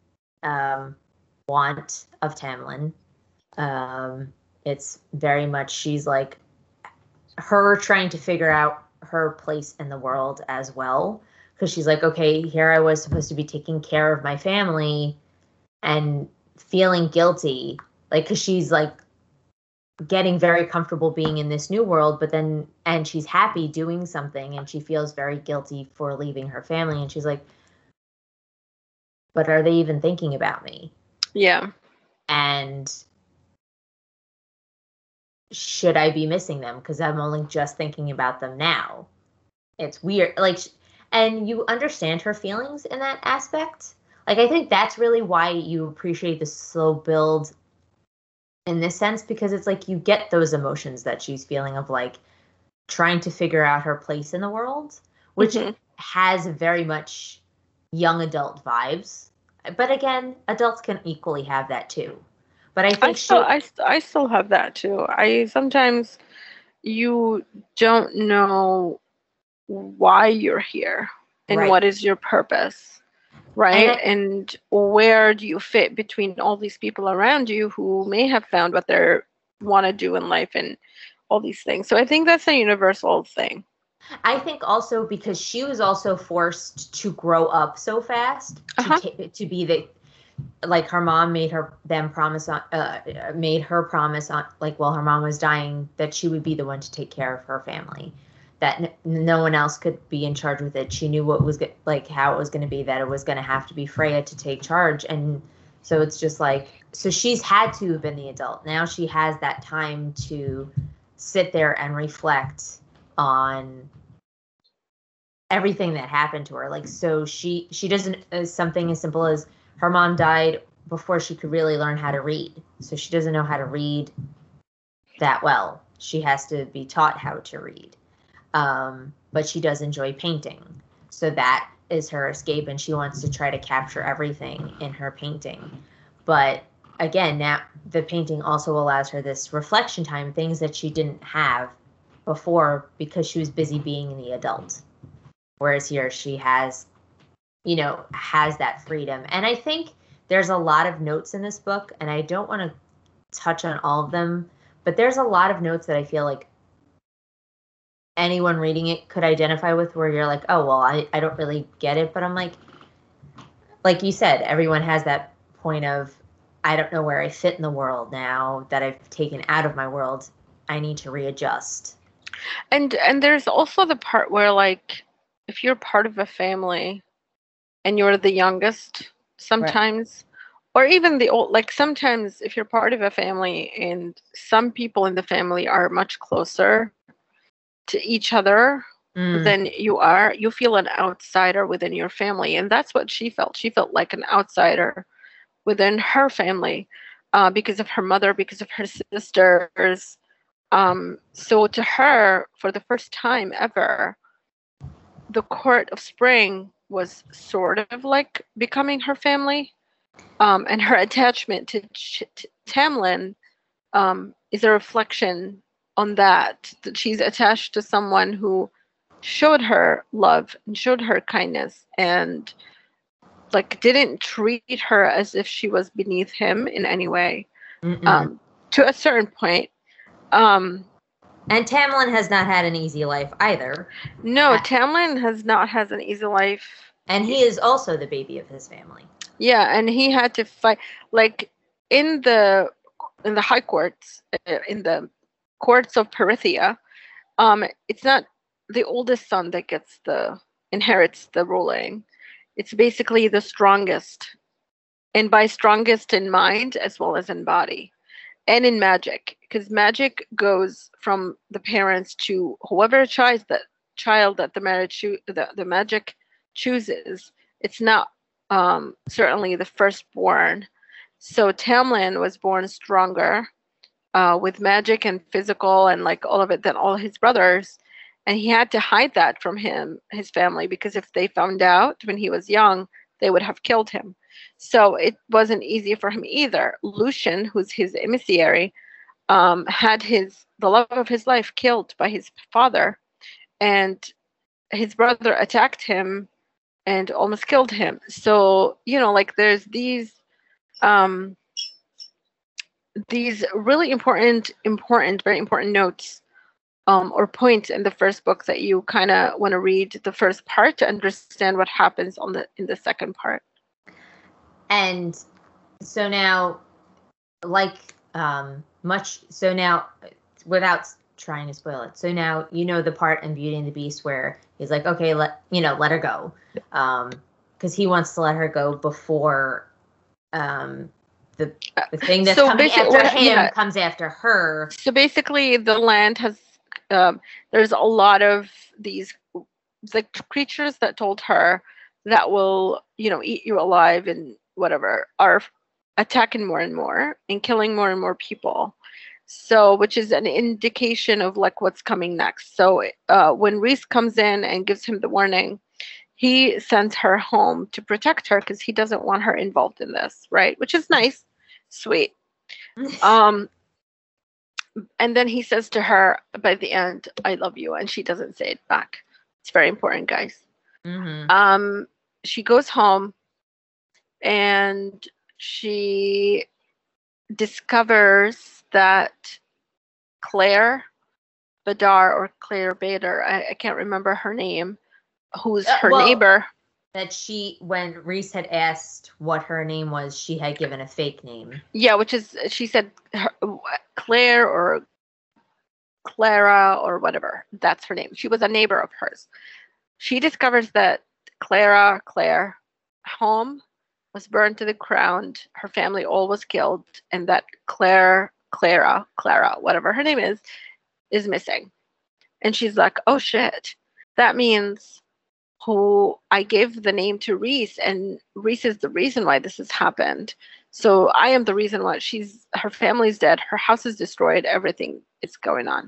want of Tamlin. It's very much, she's like her trying to figure out her place in the world as well. Because she's like, okay, here I was supposed to be taking care of my family and feeling guilty. Like, because she's like getting very comfortable being in this new world, but then, and she's happy doing something and she feels very guilty for leaving her family. And she's like, but are they even thinking about me? Yeah. And should I be missing them? Because I'm only just thinking about them now. It's weird. Like, and you understand her feelings in that aspect. Like, I think that's really why you appreciate the slow build in this sense, because it's like you get those emotions that she's feeling of like trying to figure out her place in the world, which has very much young adult vibes. But again, adults can equally have that too. But I think I still have that too. I sometimes you don't know why you're here and Right. what is your purpose, right? And where do you fit between all these people around you who may have found what they want to do in life and all these things. So I think that's a universal thing. I think also because she was also forced to grow up so fast to be the, like, her mom made her promise on like, while her mom was dying, that she would be the one to take care of her family, that no one else could be in charge with it. She knew what was like how it was going to be, that it was going to have to be Freya to take charge. And so it's just like, so she's had to have been the adult. Now she has that time to sit there and reflect on everything that happened to her. Like, so she doesn't, something as simple as her mom died before she could really learn how to read. So she doesn't know how to read that well. She has to be taught how to read. But she does enjoy painting. So that is her escape, and she wants to try to capture everything in her painting. But again, now the painting also allows her this reflection time, things that she didn't have before because she was busy being the adult. Whereas here she has that freedom. And I think there's a lot of notes in this book, and I don't want to touch on all of them, but there's a lot of notes that I feel like anyone reading it could identify with, where you're like, oh, well, I don't really get it. But I'm like you said, everyone has that point of, I don't know where I fit in the world now that I've taken out of my world. I need to readjust. And there's also the part where, like, if you're part of a family and you're the youngest sometimes, right, or even the old, like sometimes if you're part of a family and some people in the family are much closer to each other than you feel an outsider within your family. And that's what she felt. She felt like an outsider within her family because of her mother, because of her sisters. So to her, for the first time ever, the Court of Spring was sort of like becoming her family, and her attachment to Tamlin is a reflection on that she's attached to someone who showed her love and showed her kindness and like didn't treat her as if she was beneath him in any way, to a certain point. And Tamlin has not had an easy life either. No, Tamlin has not had an easy life. And he is also the baby of his family. Yeah, and he had to fight, like, in the high courts, in the courts of Perithia, it's not the oldest son that inherits the ruling. It's basically the strongest, and by strongest in mind as well as in body. And in magic, because magic goes from the parents to whoever child that the magic chooses. It's not certainly the firstborn. So Tamlin was born stronger with magic and physical and like all of it than all his brothers, and he had to hide that from his family, because if they found out when he was young they would have killed him. So it wasn't easy for him either. Lucian, who's his emissary, had the love of his life killed by his father, and his brother attacked him and almost killed him. So, like there's these really important, very important notes or points in the first book that you kind of want to read the first part to understand what happens in the second part. And so now, without trying to spoil it, so now the part in Beauty and the Beast where he's like, okay, let her go, because he wants to let her go before the thing that's coming after him comes after her. So basically, the land has there's a lot of these creatures that told her that will eat you alive and whatever are attacking more and more and killing more and more people. So, which is an indication of what's coming next. So when Rhys comes in and gives him the warning, he sends her home to protect her because he doesn't want her involved in this, right? Which is nice, sweet. And then he says to her by the end, "I love you," and she doesn't say it back. It's very important, guys. Mm-hmm. She goes home and she discovers that Claire Badar or Claire Bader, I can't remember her name, who's her neighbor. That when Rhys had asked what her name was, she had given a fake name. Yeah, which is, she said Claire or Clara or whatever. That's her name. She was a neighbor of hers. She discovers that Claire home was burned to the ground. Her family all was killed, and that Clara, whatever her name is missing. And she's like, oh shit, that means who I gave the name to Rhys, and Rhys is the reason why this has happened. So I am the reason why her family's dead, her house is destroyed, everything is going on.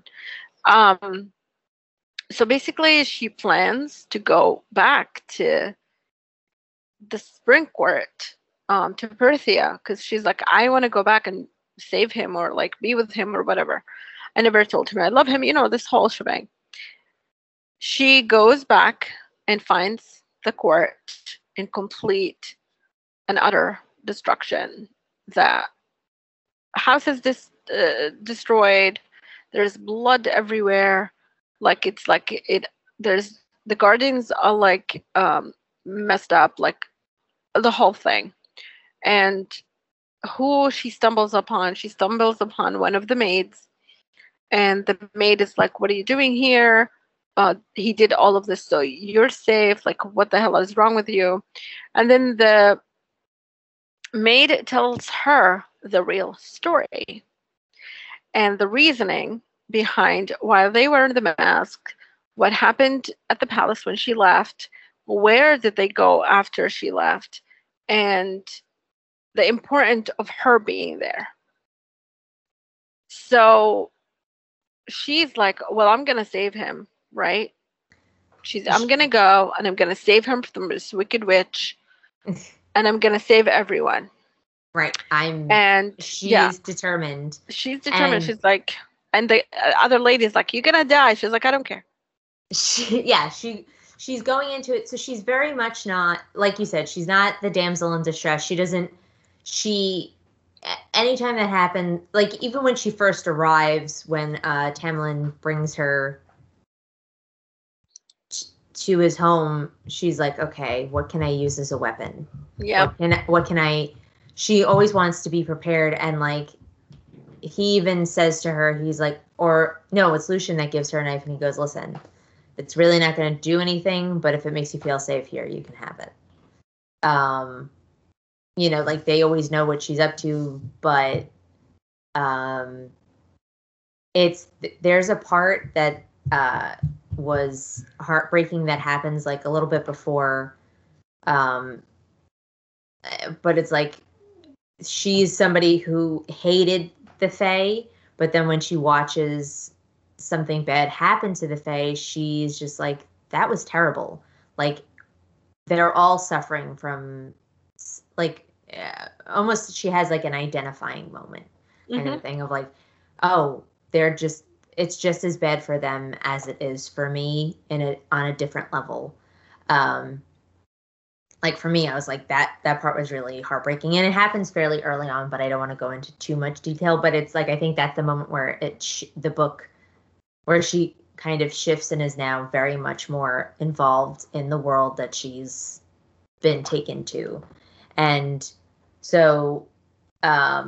So basically she plans to go back to the Spring Court, to Perthia, because she's like, I want to go back and save him or be with him or whatever. I never told him I love him, this whole shebang. She goes back and finds the court in complete and utter destruction. The house is destroyed. There's blood everywhere. There's the gardens are messed up, the whole thing. And who she stumbles upon one of the maids, and the maid is like, what are you doing here? He did all of this so you're safe. What the hell is wrong with you? And then the maid tells her the real story and the reasoning behind why they were in the mask, what happened at the palace when she left, where did they go after she left, and the importance of her being there. So she's like, well, I'm going to save him, right? I'm going to go and I'm going to save him from this wicked witch and I'm going to save everyone. Right. She is determined. She's determined. She's like, and the other lady's like, you're going to die. She's like, I don't care. She's going into it. So she's very much not, like you said, she's not the damsel in distress. Anytime that happened, even when she first arrives, when Tamlin brings her to his home, she's like, okay, what can I use as a weapon? Yeah. What can I, she always wants to be prepared. And he even says to her, he's like, or no, it's Lucian that gives her a knife. And he goes, listen, it's really not going to do anything, but if it makes you feel safe here, you can have it. They always know what she's up to, but there's a part that was heartbreaking that happens a little bit before, but it's she's somebody who hated the Fae, but then when she watches something bad happen to the Fae, she's just like, that was terrible. they're all suffering from like almost she has like an identifying moment kind of thing of like, oh, it's just as bad for them as it is for me on a different level. Like for me, I was like that part was really heartbreaking, and it happens fairly early on, but I don't want to go into too much detail. But it's like I think that's the moment where the book where she kind of shifts and is now very much more involved in the world that she's been taken to. And so I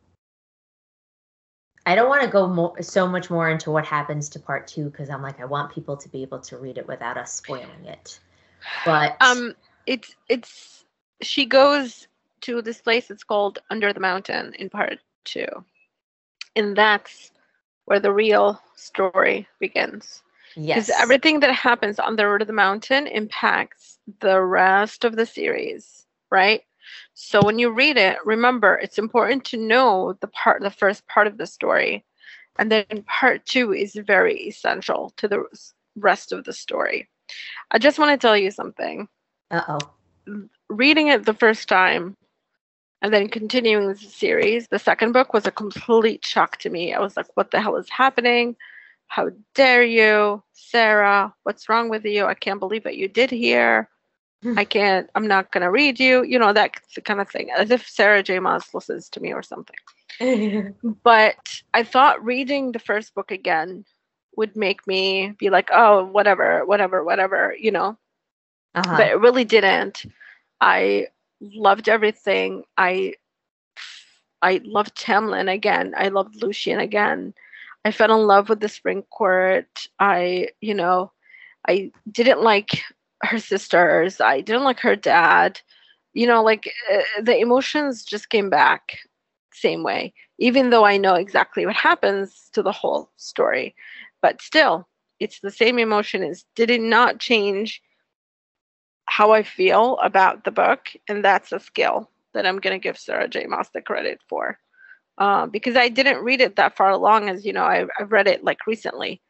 don't want to go so much more into what happens to part 2 because I'm like I want people to be able to read it without us spoiling it. But it's she goes to this place. It's called Under the Mountain in part 2, and that's where the real story begins. Yes, because everything that happens under the mountain impacts the rest of the series, right? So when you read it, remember it's important to know the first part of the story, and then part 2 is very essential to the rest of the story. I just want to tell you something. Reading it the first time and then continuing the series, the second book was a complete shock to me. I was like, what the hell is happening? How dare you, Sarah? What's wrong with you? I can't believe what you did here. I'm not going to read you. You know, that kind of thing. As if Sarah J. Maas listens to me or something. But I thought reading the first book again would make me be like, oh, whatever, you know. But it really didn't. I loved everything. I loved Tamlin again. I loved Lucien again. I fell in love with the Spring Court. I didn't like her sisters. I didn't like her dad. You know, like the emotions just came back same way, even though I know exactly what happens to the whole story. But still, it's the same emotion. Did it not change how I feel about the book? And that's a skill that I'm going to give Sarah J. Maas the credit for. Because I didn't read it that far along, as you know, I've read it like recently.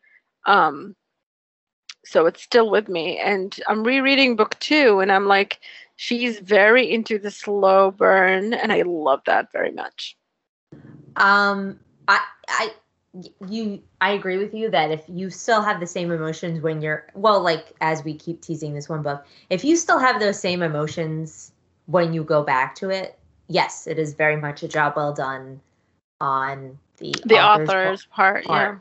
So it's still with me. And I'm rereading book 2, and I'm like, she's very into the slow burn, and I love that very much. I agree with you that if you still have the same emotions when you're, well, like as we keep teasing this one book, if you still have those same emotions when you go back to it, yes, it is very much a job well done on the author's part. Yeah.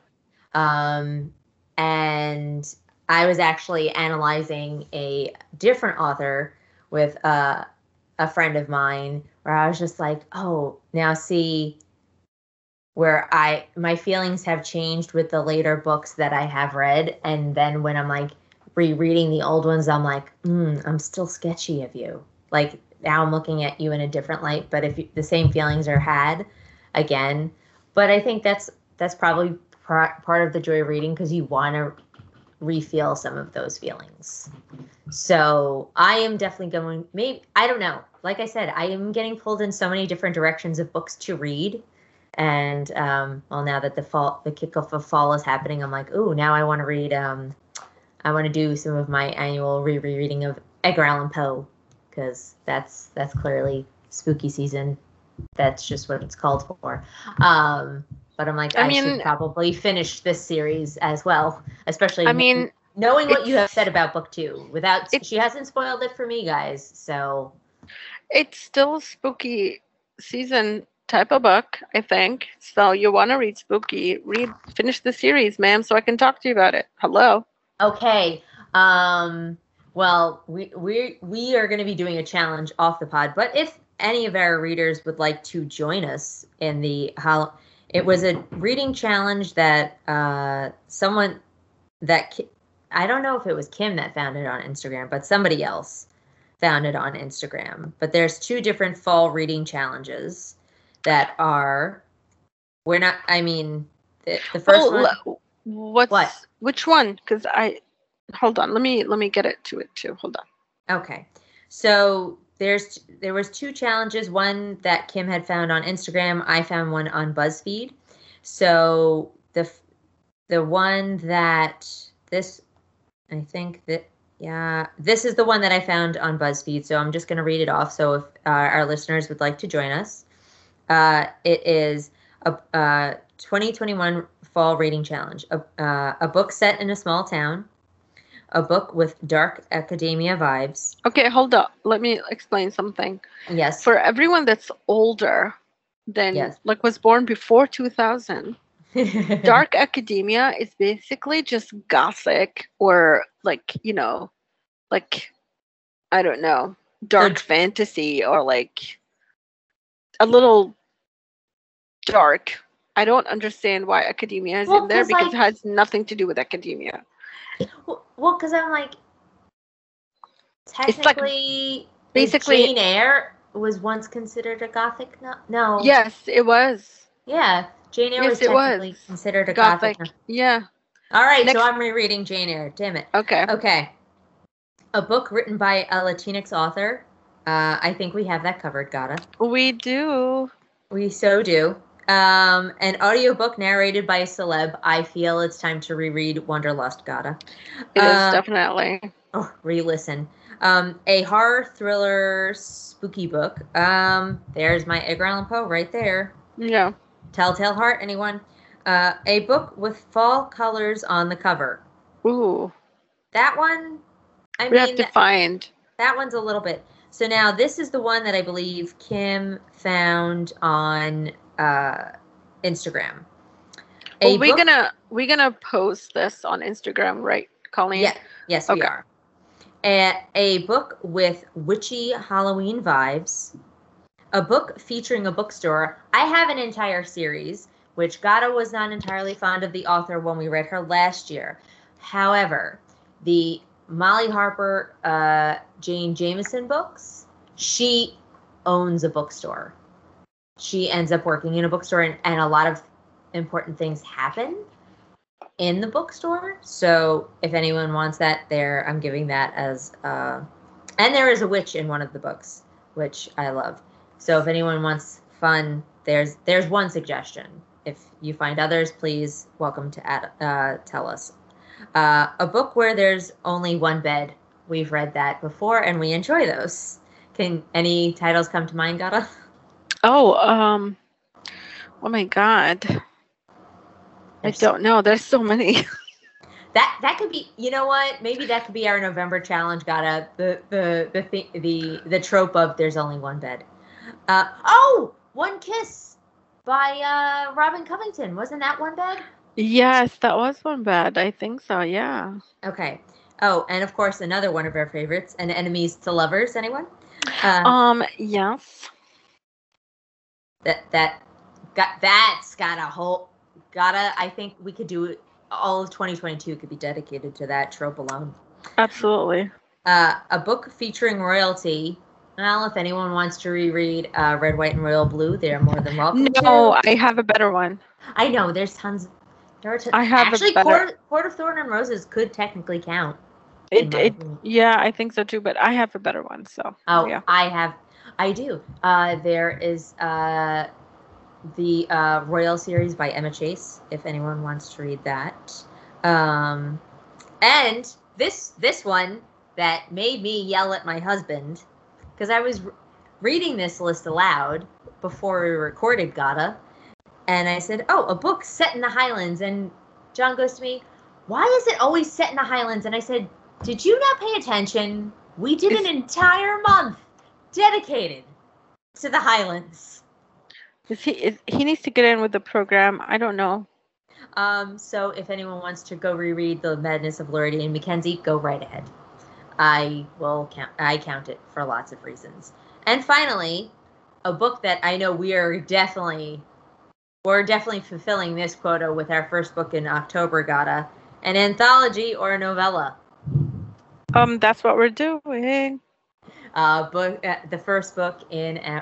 And I was actually analyzing a different author with a friend of mine where I was just like, oh, now see where my feelings have changed with the later books that I have read. And then when I'm like rereading the old ones, I'm like, I'm still sketchy of you. Like now I'm looking at you in a different light, but if the same feelings are had again, but I think that's probably part of the joy of reading because you want to refeel some of those feelings. So I am definitely going, maybe, I don't know. Like I said, I am getting pulled in so many different directions of books to read. And well, now that the kickoff of fall is happening, I'm like, ooh, now I want to read. I want to do some of my annual rereading of Edgar Allan Poe because that's clearly spooky season. That's just what it's called for. But I'm like, I should probably finish this series as well, especially knowing what you have said about book 2. She hasn't spoiled it for me, guys. So it's still spooky season type of book, I think. So you want to read spooky, finish the series, ma'am, so I can talk to you about it. Hello. Okay. Well, we are going to be doing a challenge off the pod, but if any of our readers would like to join us in it was a reading challenge that someone that I don't know if it was Kim that found it on Instagram, but somebody else found it on Instagram. But there's 2 different fall reading challenges that are the first one. Which one? Because hold on, let me get it to it too. Hold on. Okay. So there was 2 challenges, one that Kim had found on Instagram. I found one on BuzzFeed. So the one that I think that Yeah, this is the one that I found on BuzzFeed, so I'm just going to read it off. So if our listeners would like to join us, it is a 2021 Fall Reading Challenge. A book set in a small town. A book with dark academia vibes. Okay, hold up. Let me explain something. Yes. For everyone that's older than, Yes. like, was born before 2000, dark academia is basically just gothic or, like, you know, like, I don't know, dark fantasy or, like, a little dark. I don't understand why academia is in there because it has nothing to do with academia. Well, because I'm like, technically, it's like basically Jane Eyre was once considered a gothic. No. Yes, it was. Yeah, Jane Eyre was technically considered a gothic. Yeah. All right, so I'm rereading Jane Eyre. Damn it. Okay. A book written by a Latinx author. I think we have that covered, Gata. We do. We so do. An audiobook narrated by a celeb. I feel it's time to reread Wanderlust, Gata. It is definitely. Oh, re-listen. A horror thriller spooky book. There's my Edgar Allan Poe right there. Yeah. Telltale Heart, anyone? A book with fall colors on the cover. Ooh. That one, we have to find. That one's a little bit. So now this is the one that I believe Kim found on Instagram. Well, we're gonna post this on Instagram, right, Colleen? Yeah. Yes, we are. A book with witchy Halloween vibes. A book featuring a bookstore. I have an entire series, which Gata was not entirely fond of the author when we read her last year. However, the Molly Harper, Jane Jameson books, she owns a bookstore. She ends up working in a bookstore, and a lot of important things happen in the bookstore. So if anyone wants that there, I'm giving that as and there is a witch in one of the books, which I love. So if anyone wants fun, there's one suggestion. If you find others, please welcome to tell us. A book where there's only one bed. We've read that before and we enjoy those. Can any titles come to mind, Gata? Oh my God. I don't know. There's so many. That could be. You know what? Maybe that could be our November challenge. Gata the trope of there's only one bed. One Kiss by Robin Covington. Wasn't that one bed? Yes, that was one bed. I think so. Yeah. Okay. Oh, and of course another one of our favorites, An Enemies to Lovers. Anyone? Yes. That's got a whole. I think we could do it. All of 2022 could be dedicated to that trope alone. Absolutely. A book featuring royalty. Well, if anyone wants to reread Red, White, and Royal Blue, they're more than welcome. No, I have a better one. I know. There's tons. I have actually a better. Court of Thorn and Roses could technically count. Yeah, I think so too. But I have a better one. So. Oh, yeah. I do. There is the Royal series by Emma Chase, if anyone wants to read that. And this one that made me yell at my husband, because I was reading this list aloud before we recorded Gata, and I said, a book set in the Highlands, and John goes to me, why is it always set in the Highlands? And I said, did you not pay attention? We did an entire month dedicated to the Highlands. He needs to get in with the program. I don't know. So if anyone wants to go reread The Madness of Lorian Mackenzie, go right ahead. I count it for lots of reasons. And finally, a book that I know we're definitely fulfilling this quota with our first book in October, Gata, an anthology or a novella. That's what we're doing. The first book in,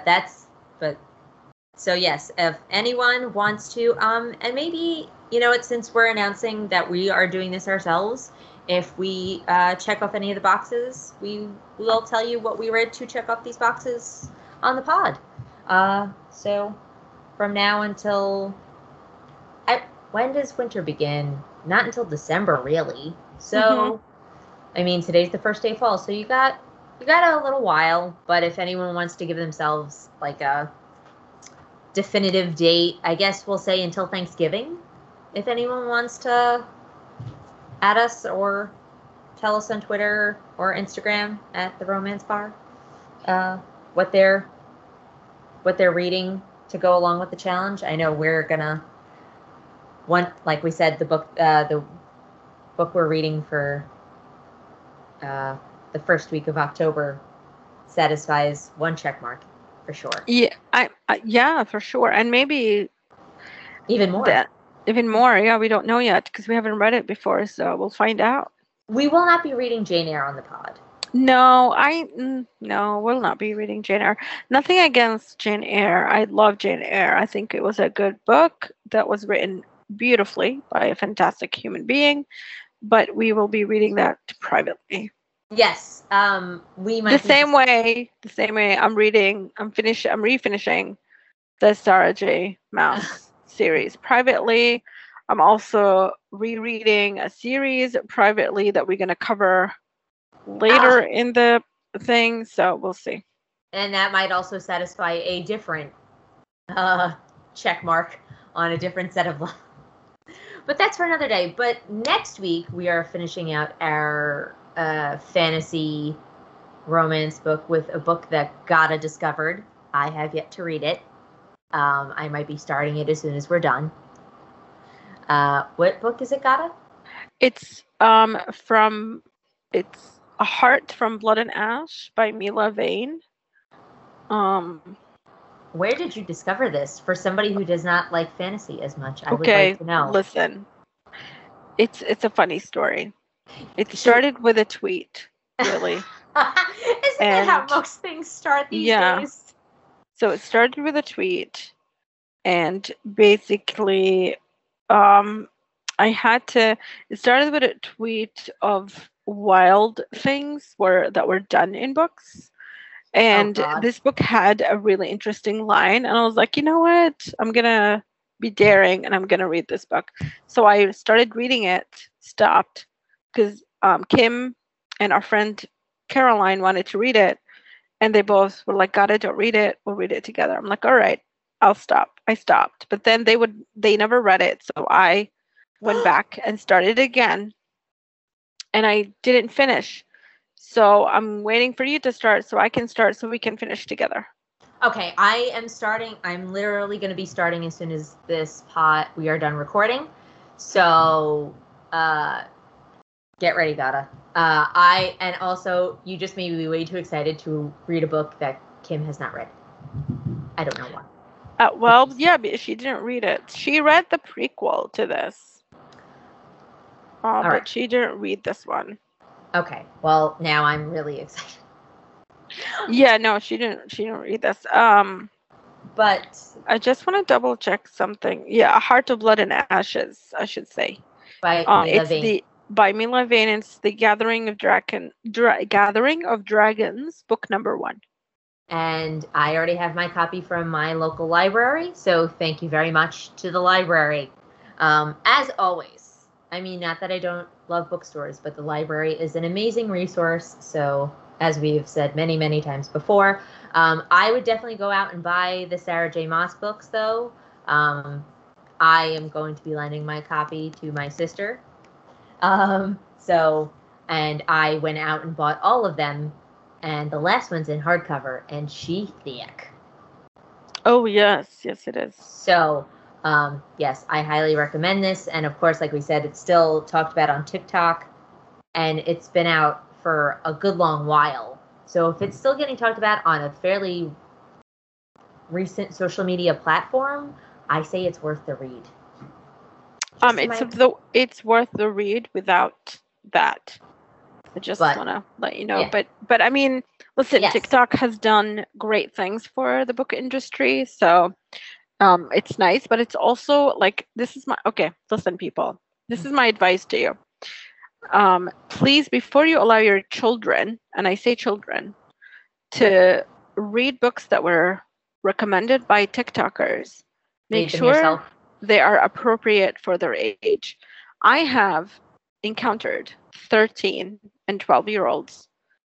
so yes, if anyone wants to, and maybe, since we're announcing that we are doing this ourselves, if we check off any of the boxes, we will tell you what we read to check off these boxes on the pod. So from now until, when does winter begin? Not until December, really. So I mean, today's the first day of fall, so you got a little while. But if anyone wants to give themselves like a definitive date, I guess we'll say until Thanksgiving. If anyone wants to add us or tell us on Twitter or Instagram at the Romance Bar, what they're reading to go along with the challenge. I know we're gonna like we said, the book we're reading for the first week of October satisfies one check mark for sure. Yeah, yeah, for sure, and maybe even more. Yeah, we don't know yet because we haven't read it before, so we'll find out. We will not be reading Jane Eyre on the pod. No, we'll not be reading Jane Eyre. Nothing against Jane Eyre. I love Jane Eyre. I think it was a good book that was written beautifully by a fantastic human being, but we will be reading that privately. Yes, we might. The same way I'm refinishing the Sarah J. Maas series privately. I'm also rereading a series privately that we're going to cover later in the thing, so we'll see. And that might also satisfy a different check mark on a different set of levels. But that's for another day. But next week, we are finishing out our fantasy romance book with a book that Gada discovered. I have yet to read it. I might be starting it as soon as we're done. What book is it, Gada? It's it's A Heart from Blood and Ash by Mila Vane. Where did you discover this? For somebody who does not like fantasy as much, I would like to know. Listen, it's a funny story. It started with a tweet, really. Isn't that how most things start these days? So it started with a tweet, and basically, it started with a tweet of wild things that were done in books. And this book had a really interesting line, and I was like, you know what? I'm going to be daring, and I'm going to read this book. So I started reading it, stopped, because Kim and our friend Caroline wanted to read it, and they both were like, "Gotta, don't read it. We'll read it together." I'm like, "All right, I'll stop." I stopped, but then they never read it, so I went back and started again, and I didn't finish. So I'm waiting for you to start so I can start so we can finish together. Okay, I am starting. I'm literally going to be starting as soon as we are done recording. So get ready, Gada. And also, you just made me way too excited to read a book that Kim has not read. I don't know why. Well, yeah, but she didn't read it. She read the prequel to this. But she didn't read this one. Okay, well, now I'm really excited. Yeah, no, she didn't read this. But I just want to double check something. Yeah, A Heart of Blood and Ashes, I should say. By Mila Vane. By Mila Vane. It's the Gathering of Dragons, book number 1. And I already have my copy from my local library, so thank you very much to the library. As always, I mean, not that I don't love bookstores, but the library is an amazing resource. So, as we've said many, many times before, I would definitely go out and buy the Sarah J. Maas books, though. I am going to be lending my copy to my sister. And I went out and bought all of them, and the last one's in hardcover, and she thick. Oh, yes, it is. So, yes, I highly recommend this. And of course, like we said, it's still talked about on TikTok, and it's been out for a good long while. So if it's still getting talked about on a fairly recent social media platform, I say it's worth the read. It's worth the read without that. I just want to let you know. Yeah. But I mean, listen, yes. TikTok has done great things for the book industry, so it's nice, but it's also like, listen, people, this is my advice to you. Please, before you allow your children, and I say children, to read books that were recommended by TikTokers, make sure they are appropriate for their age. I have encountered 13 and 12-year-olds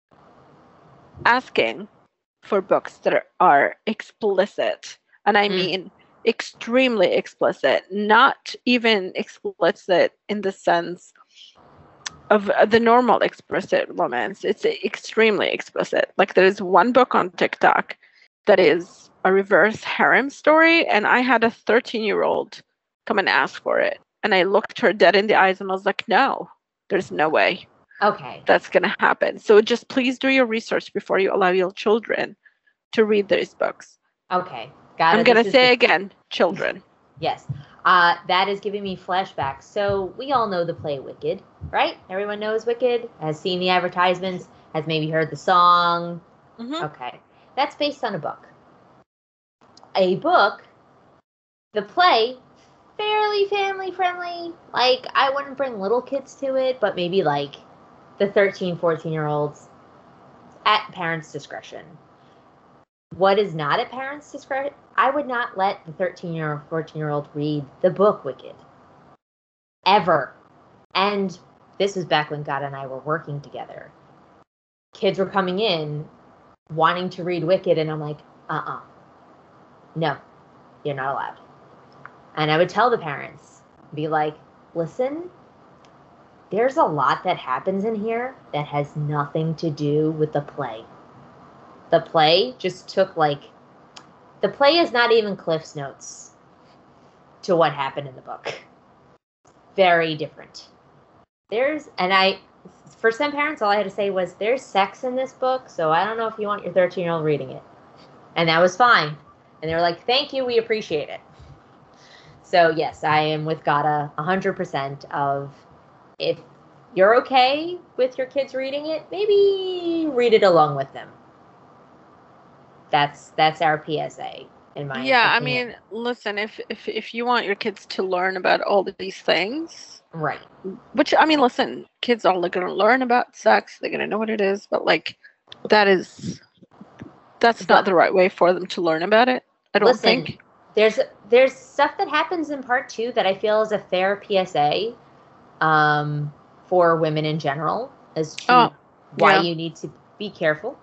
asking for books that are explicit. And I mean extremely explicit, not even explicit in the sense of the normal explicit romance. It's extremely explicit. Like there's one book on TikTok that is a reverse harem story, and I had a 13-year-old come and ask for it. And I looked her dead in the eyes and I was like, no, there's no way that's going to happen. So just please do your research before you allow your children to read these books. Okay. Got it. I'm going to say again, children. Yes. That is giving me flashbacks. So we all know the play Wicked, right? Everyone knows Wicked, has seen the advertisements, has maybe heard the song. Mm-hmm. Okay. That's based on a book. A book, the play, fairly family friendly. Like, I wouldn't bring little kids to it, but maybe like the 13, 14-year-olds at parents' discretion. What is not at parents' discretion? I would not let the 13-year or 14-year-old read the book Wicked. Ever. And this was back when God and I were working together. Kids were coming in wanting to read Wicked, and I'm like, no, you're not allowed. And I would tell the parents, be like, listen, there's a lot that happens in here that has nothing to do with the play. The play just took the play is not even Cliff's Notes to what happened in the book. Very different. For some parents, all I had to say was, there's sex in this book, so I don't know if you want your 13-year-old reading it. And that was fine. And they were like, thank you, we appreciate it. So yes, I am with Gada 100% of, if you're okay with your kids reading it, maybe read it along with them. That's our PSA in my opinion. I mean, listen, if you want your kids to learn about all of these things, right? Which, I mean, listen, kids are going to learn about sex. They're going to know what it is, but like, that's not the right way for them to learn about it. I don't think. There's stuff that happens in part 2 that I feel is a fair PSA, for women in general as to why you need to be careful.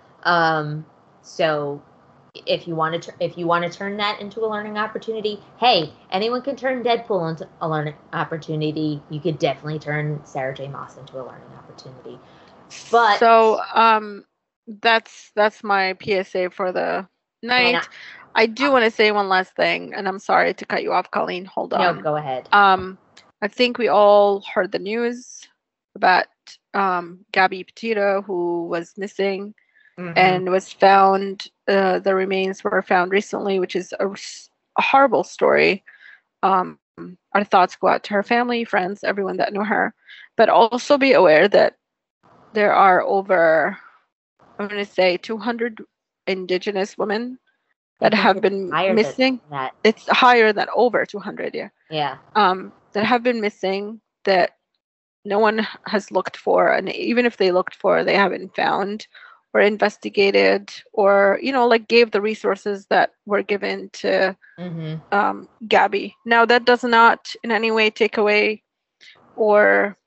So if you want to turn that into a learning opportunity, hey, anyone can turn Deadpool into a learning opportunity. You could definitely turn Sarah J. Maas into a learning opportunity. But so that's my PSA for the night. I do want to say one last thing, and I'm sorry to cut you off, Colleen. Hold on. No, go ahead. I think we all heard the news about Gabby Petito, who was missing and was found. The remains were found recently, which is a horrible story. Our thoughts go out to her family, friends, everyone that knew her. But also be aware that there are over, I'm going to say, 200 Indigenous women that have been missing. It's higher than over 200, yeah. That have been missing, that no one has looked for, and even if they looked for, they haven't found or investigated, or gave the resources that were given to Gabby. Now, that does not in any way take away, or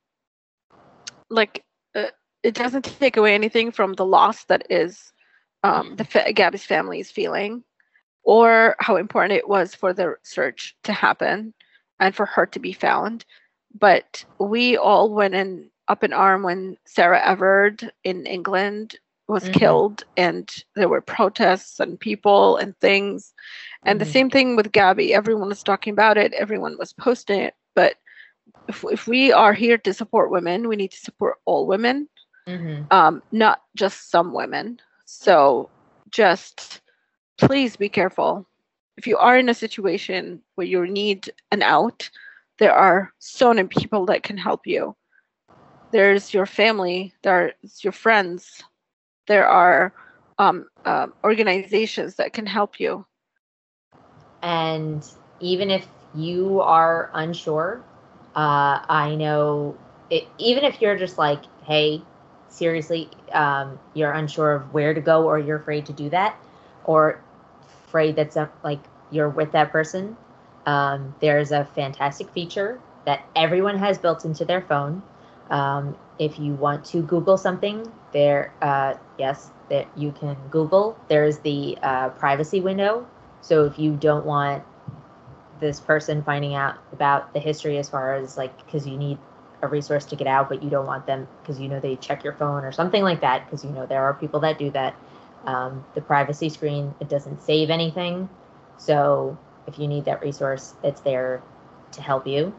it doesn't take away anything from the loss that is Gabby's family is feeling, or how important it was for the search to happen and for her to be found. But we all went up in arm when Sarah Everard in England was killed, and there were protests and people and things. And the same thing with Gabby. Everyone was talking about it. Everyone was posting it. But if we are here to support women, we need to support all women, not just some women. So just please be careful. If you are in a situation where you need an out, there are so many people that can help you. There's your family, there's your friends, there are organizations that can help you. And even if you are unsure, I know, even if you're just like, hey, seriously, you're unsure of where to go, or you're afraid to do that, or afraid that you're with that person, there's a fantastic feature that everyone has built into their phone If you want to Google something, yes, that you can Google. There's the privacy window. So if you don't want this person finding out about the history as far as like, because you need a resource to get out, but you don't want them because they check your phone or something like that, because there are people that do that. The privacy screen, it doesn't save anything. So if you need that resource, it's there to help you.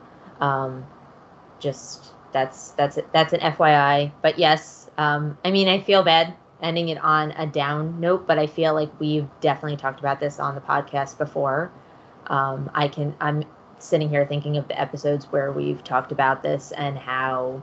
Just that's an FYI. But yes, I feel bad ending it on a down note, but I feel like we've definitely talked about this on the podcast before. I'm sitting here thinking of the episodes where we've talked about this and how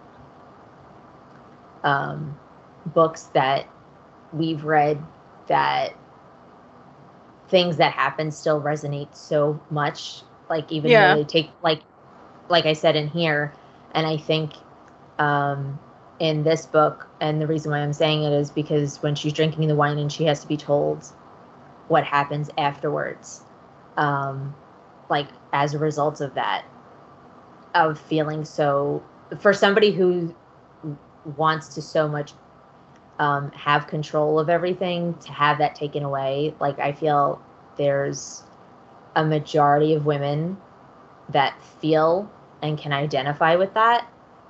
books that we've read, that things that happen still resonate so much, like even though they take like I said in here. And I think in this book, and the reason why I'm saying it is because when she's drinking the wine and she has to be told what happens afterwards, like as a result of that, of feeling so, for somebody who wants to so much have control of everything, to have that taken away, like I feel there's a majority of women that feel and can identify with that,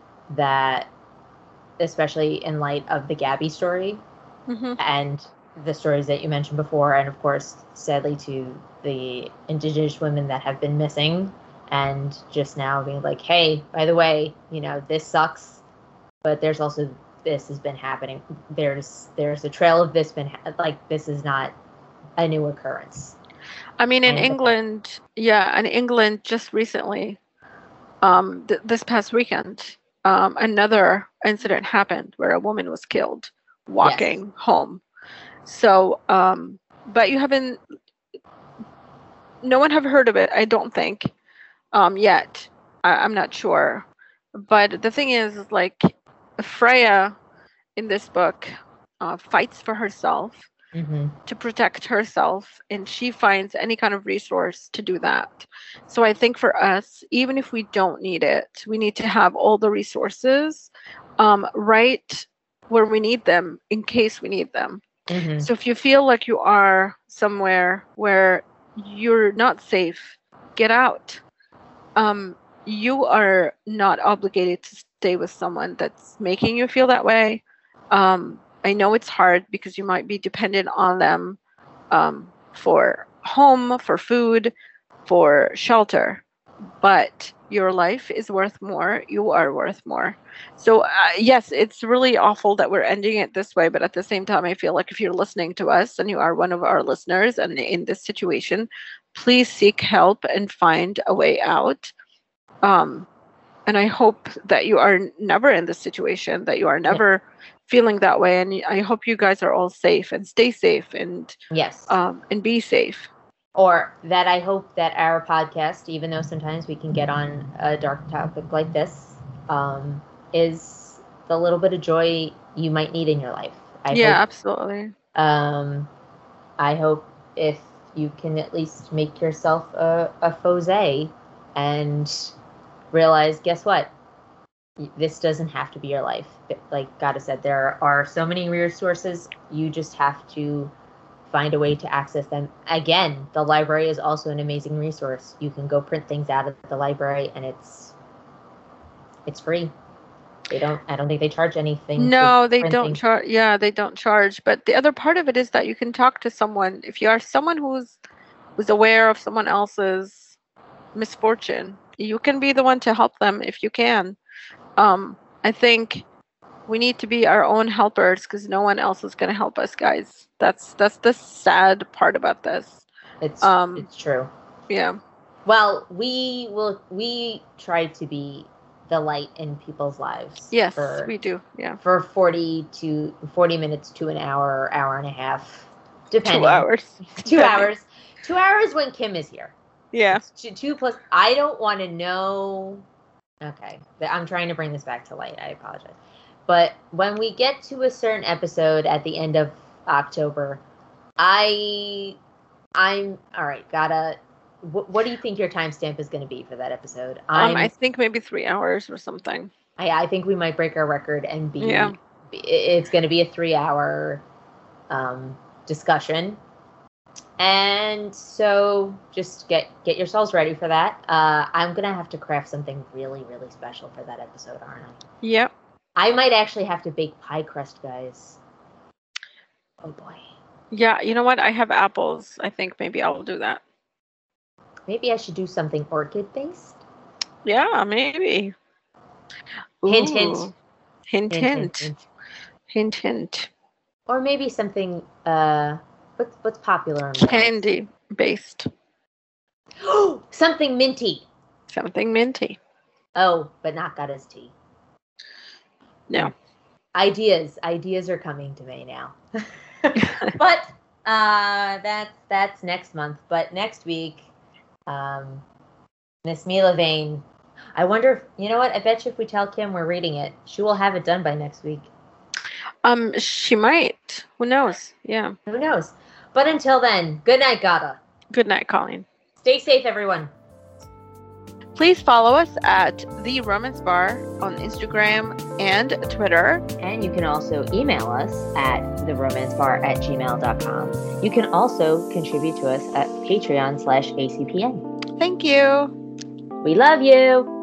especially in light of the Gabby story, and the stories that you mentioned before, and of course, sadly, to the Indigenous women that have been missing, and just now being like, hey, by the way, this sucks, but there's also this has been happening. There's a trail of this this is not a new occurrence. I mean, in England, in England just recently, this past weekend, another incident happened where a woman was killed walking home. So, but no one have heard of it, I don't think, yet. I'm not sure. But the thing is like, Freya in this book fights for herself, to protect herself, and she finds any kind of resource to do that. So I think for us, even if we don't need it, we need to have all the resources right where we need them in case we need them. So if you feel like you are somewhere where you're not safe, get out. You are not obligated to stay with someone that's making you feel that way. I know it's hard because you might be dependent on them for home, for food, for shelter, but your life is worth more. You are worth more. So yes, it's really awful that we're ending it this way, but at the same time, I feel like if you're listening to us and you are one of our listeners and in this situation, please seek help and find a way out. And I hope that you are never in this situation, that you are never feeling that way. And I hope you guys are all safe and stay safe and and be safe. Or that I hope that our podcast, even though sometimes we can get on a dark topic like this, is the little bit of joy you might need in your life. Absolutely. I hope if you can at least make yourself a Fose and realize, guess what? This doesn't have to be your life. Like Gada said, there are so many resources. You just have to find a way to access them. Again, the library is also an amazing resource. You can go print things out of the library, and it's free. I don't think they charge anything. No, they don't charge. Yeah, they don't charge. But the other part of it is that you can talk to someone. If you are someone who's aware of someone else's misfortune, you can be the one to help them if you can. I think we need to be our own helpers because no one else is going to help us, guys. That's the sad part about this. It's true. Yeah. Well, we try to be the light in people's lives. Yes, we do. Yeah. For 40 minutes to an hour and a half, depending. 2 hours. 2 hours. 2 hours when Kim is here. Yeah. It's 2 plus. I don't want to know. Okay, I'm trying to bring this back to light. I apologize. But when we get to a certain episode at the end of October, I'm all right. What do you think your timestamp is going to be for that episode? I think maybe 3 hours or something. I think we might break our record and be. Yeah. It's going to be a 3-hour discussion, and so just get yourselves ready for that. I'm going to have to craft something really, really special for that episode, aren't I? Yep. I might actually have to bake pie crust, guys. Oh boy. Yeah, you know what? I have apples. I think maybe I'll do that. Maybe I should do something orchid based. Yeah, maybe. Hint, Ooh. hint. Hint, hint. Hint. Hint, hint. Or maybe something. What's popular? In Candy based. Something minty. Something minty. Oh, but not got his tea. No. Ideas are coming to me now. But that's next month. But next week, Miss Mila Vane. I wonder if you know what? I bet you if we tell Kim we're reading it, she will have it done by next week. She might. Who knows? Yeah. Who knows? But until then, good night, Gata. Good night, Colleen. Stay safe, everyone. Please follow us at The Romance Bar on Instagram and Twitter. And you can also email us at theromancebar@gmail.com. You can also contribute to us at Patreon/ACPN. Thank you. We love you.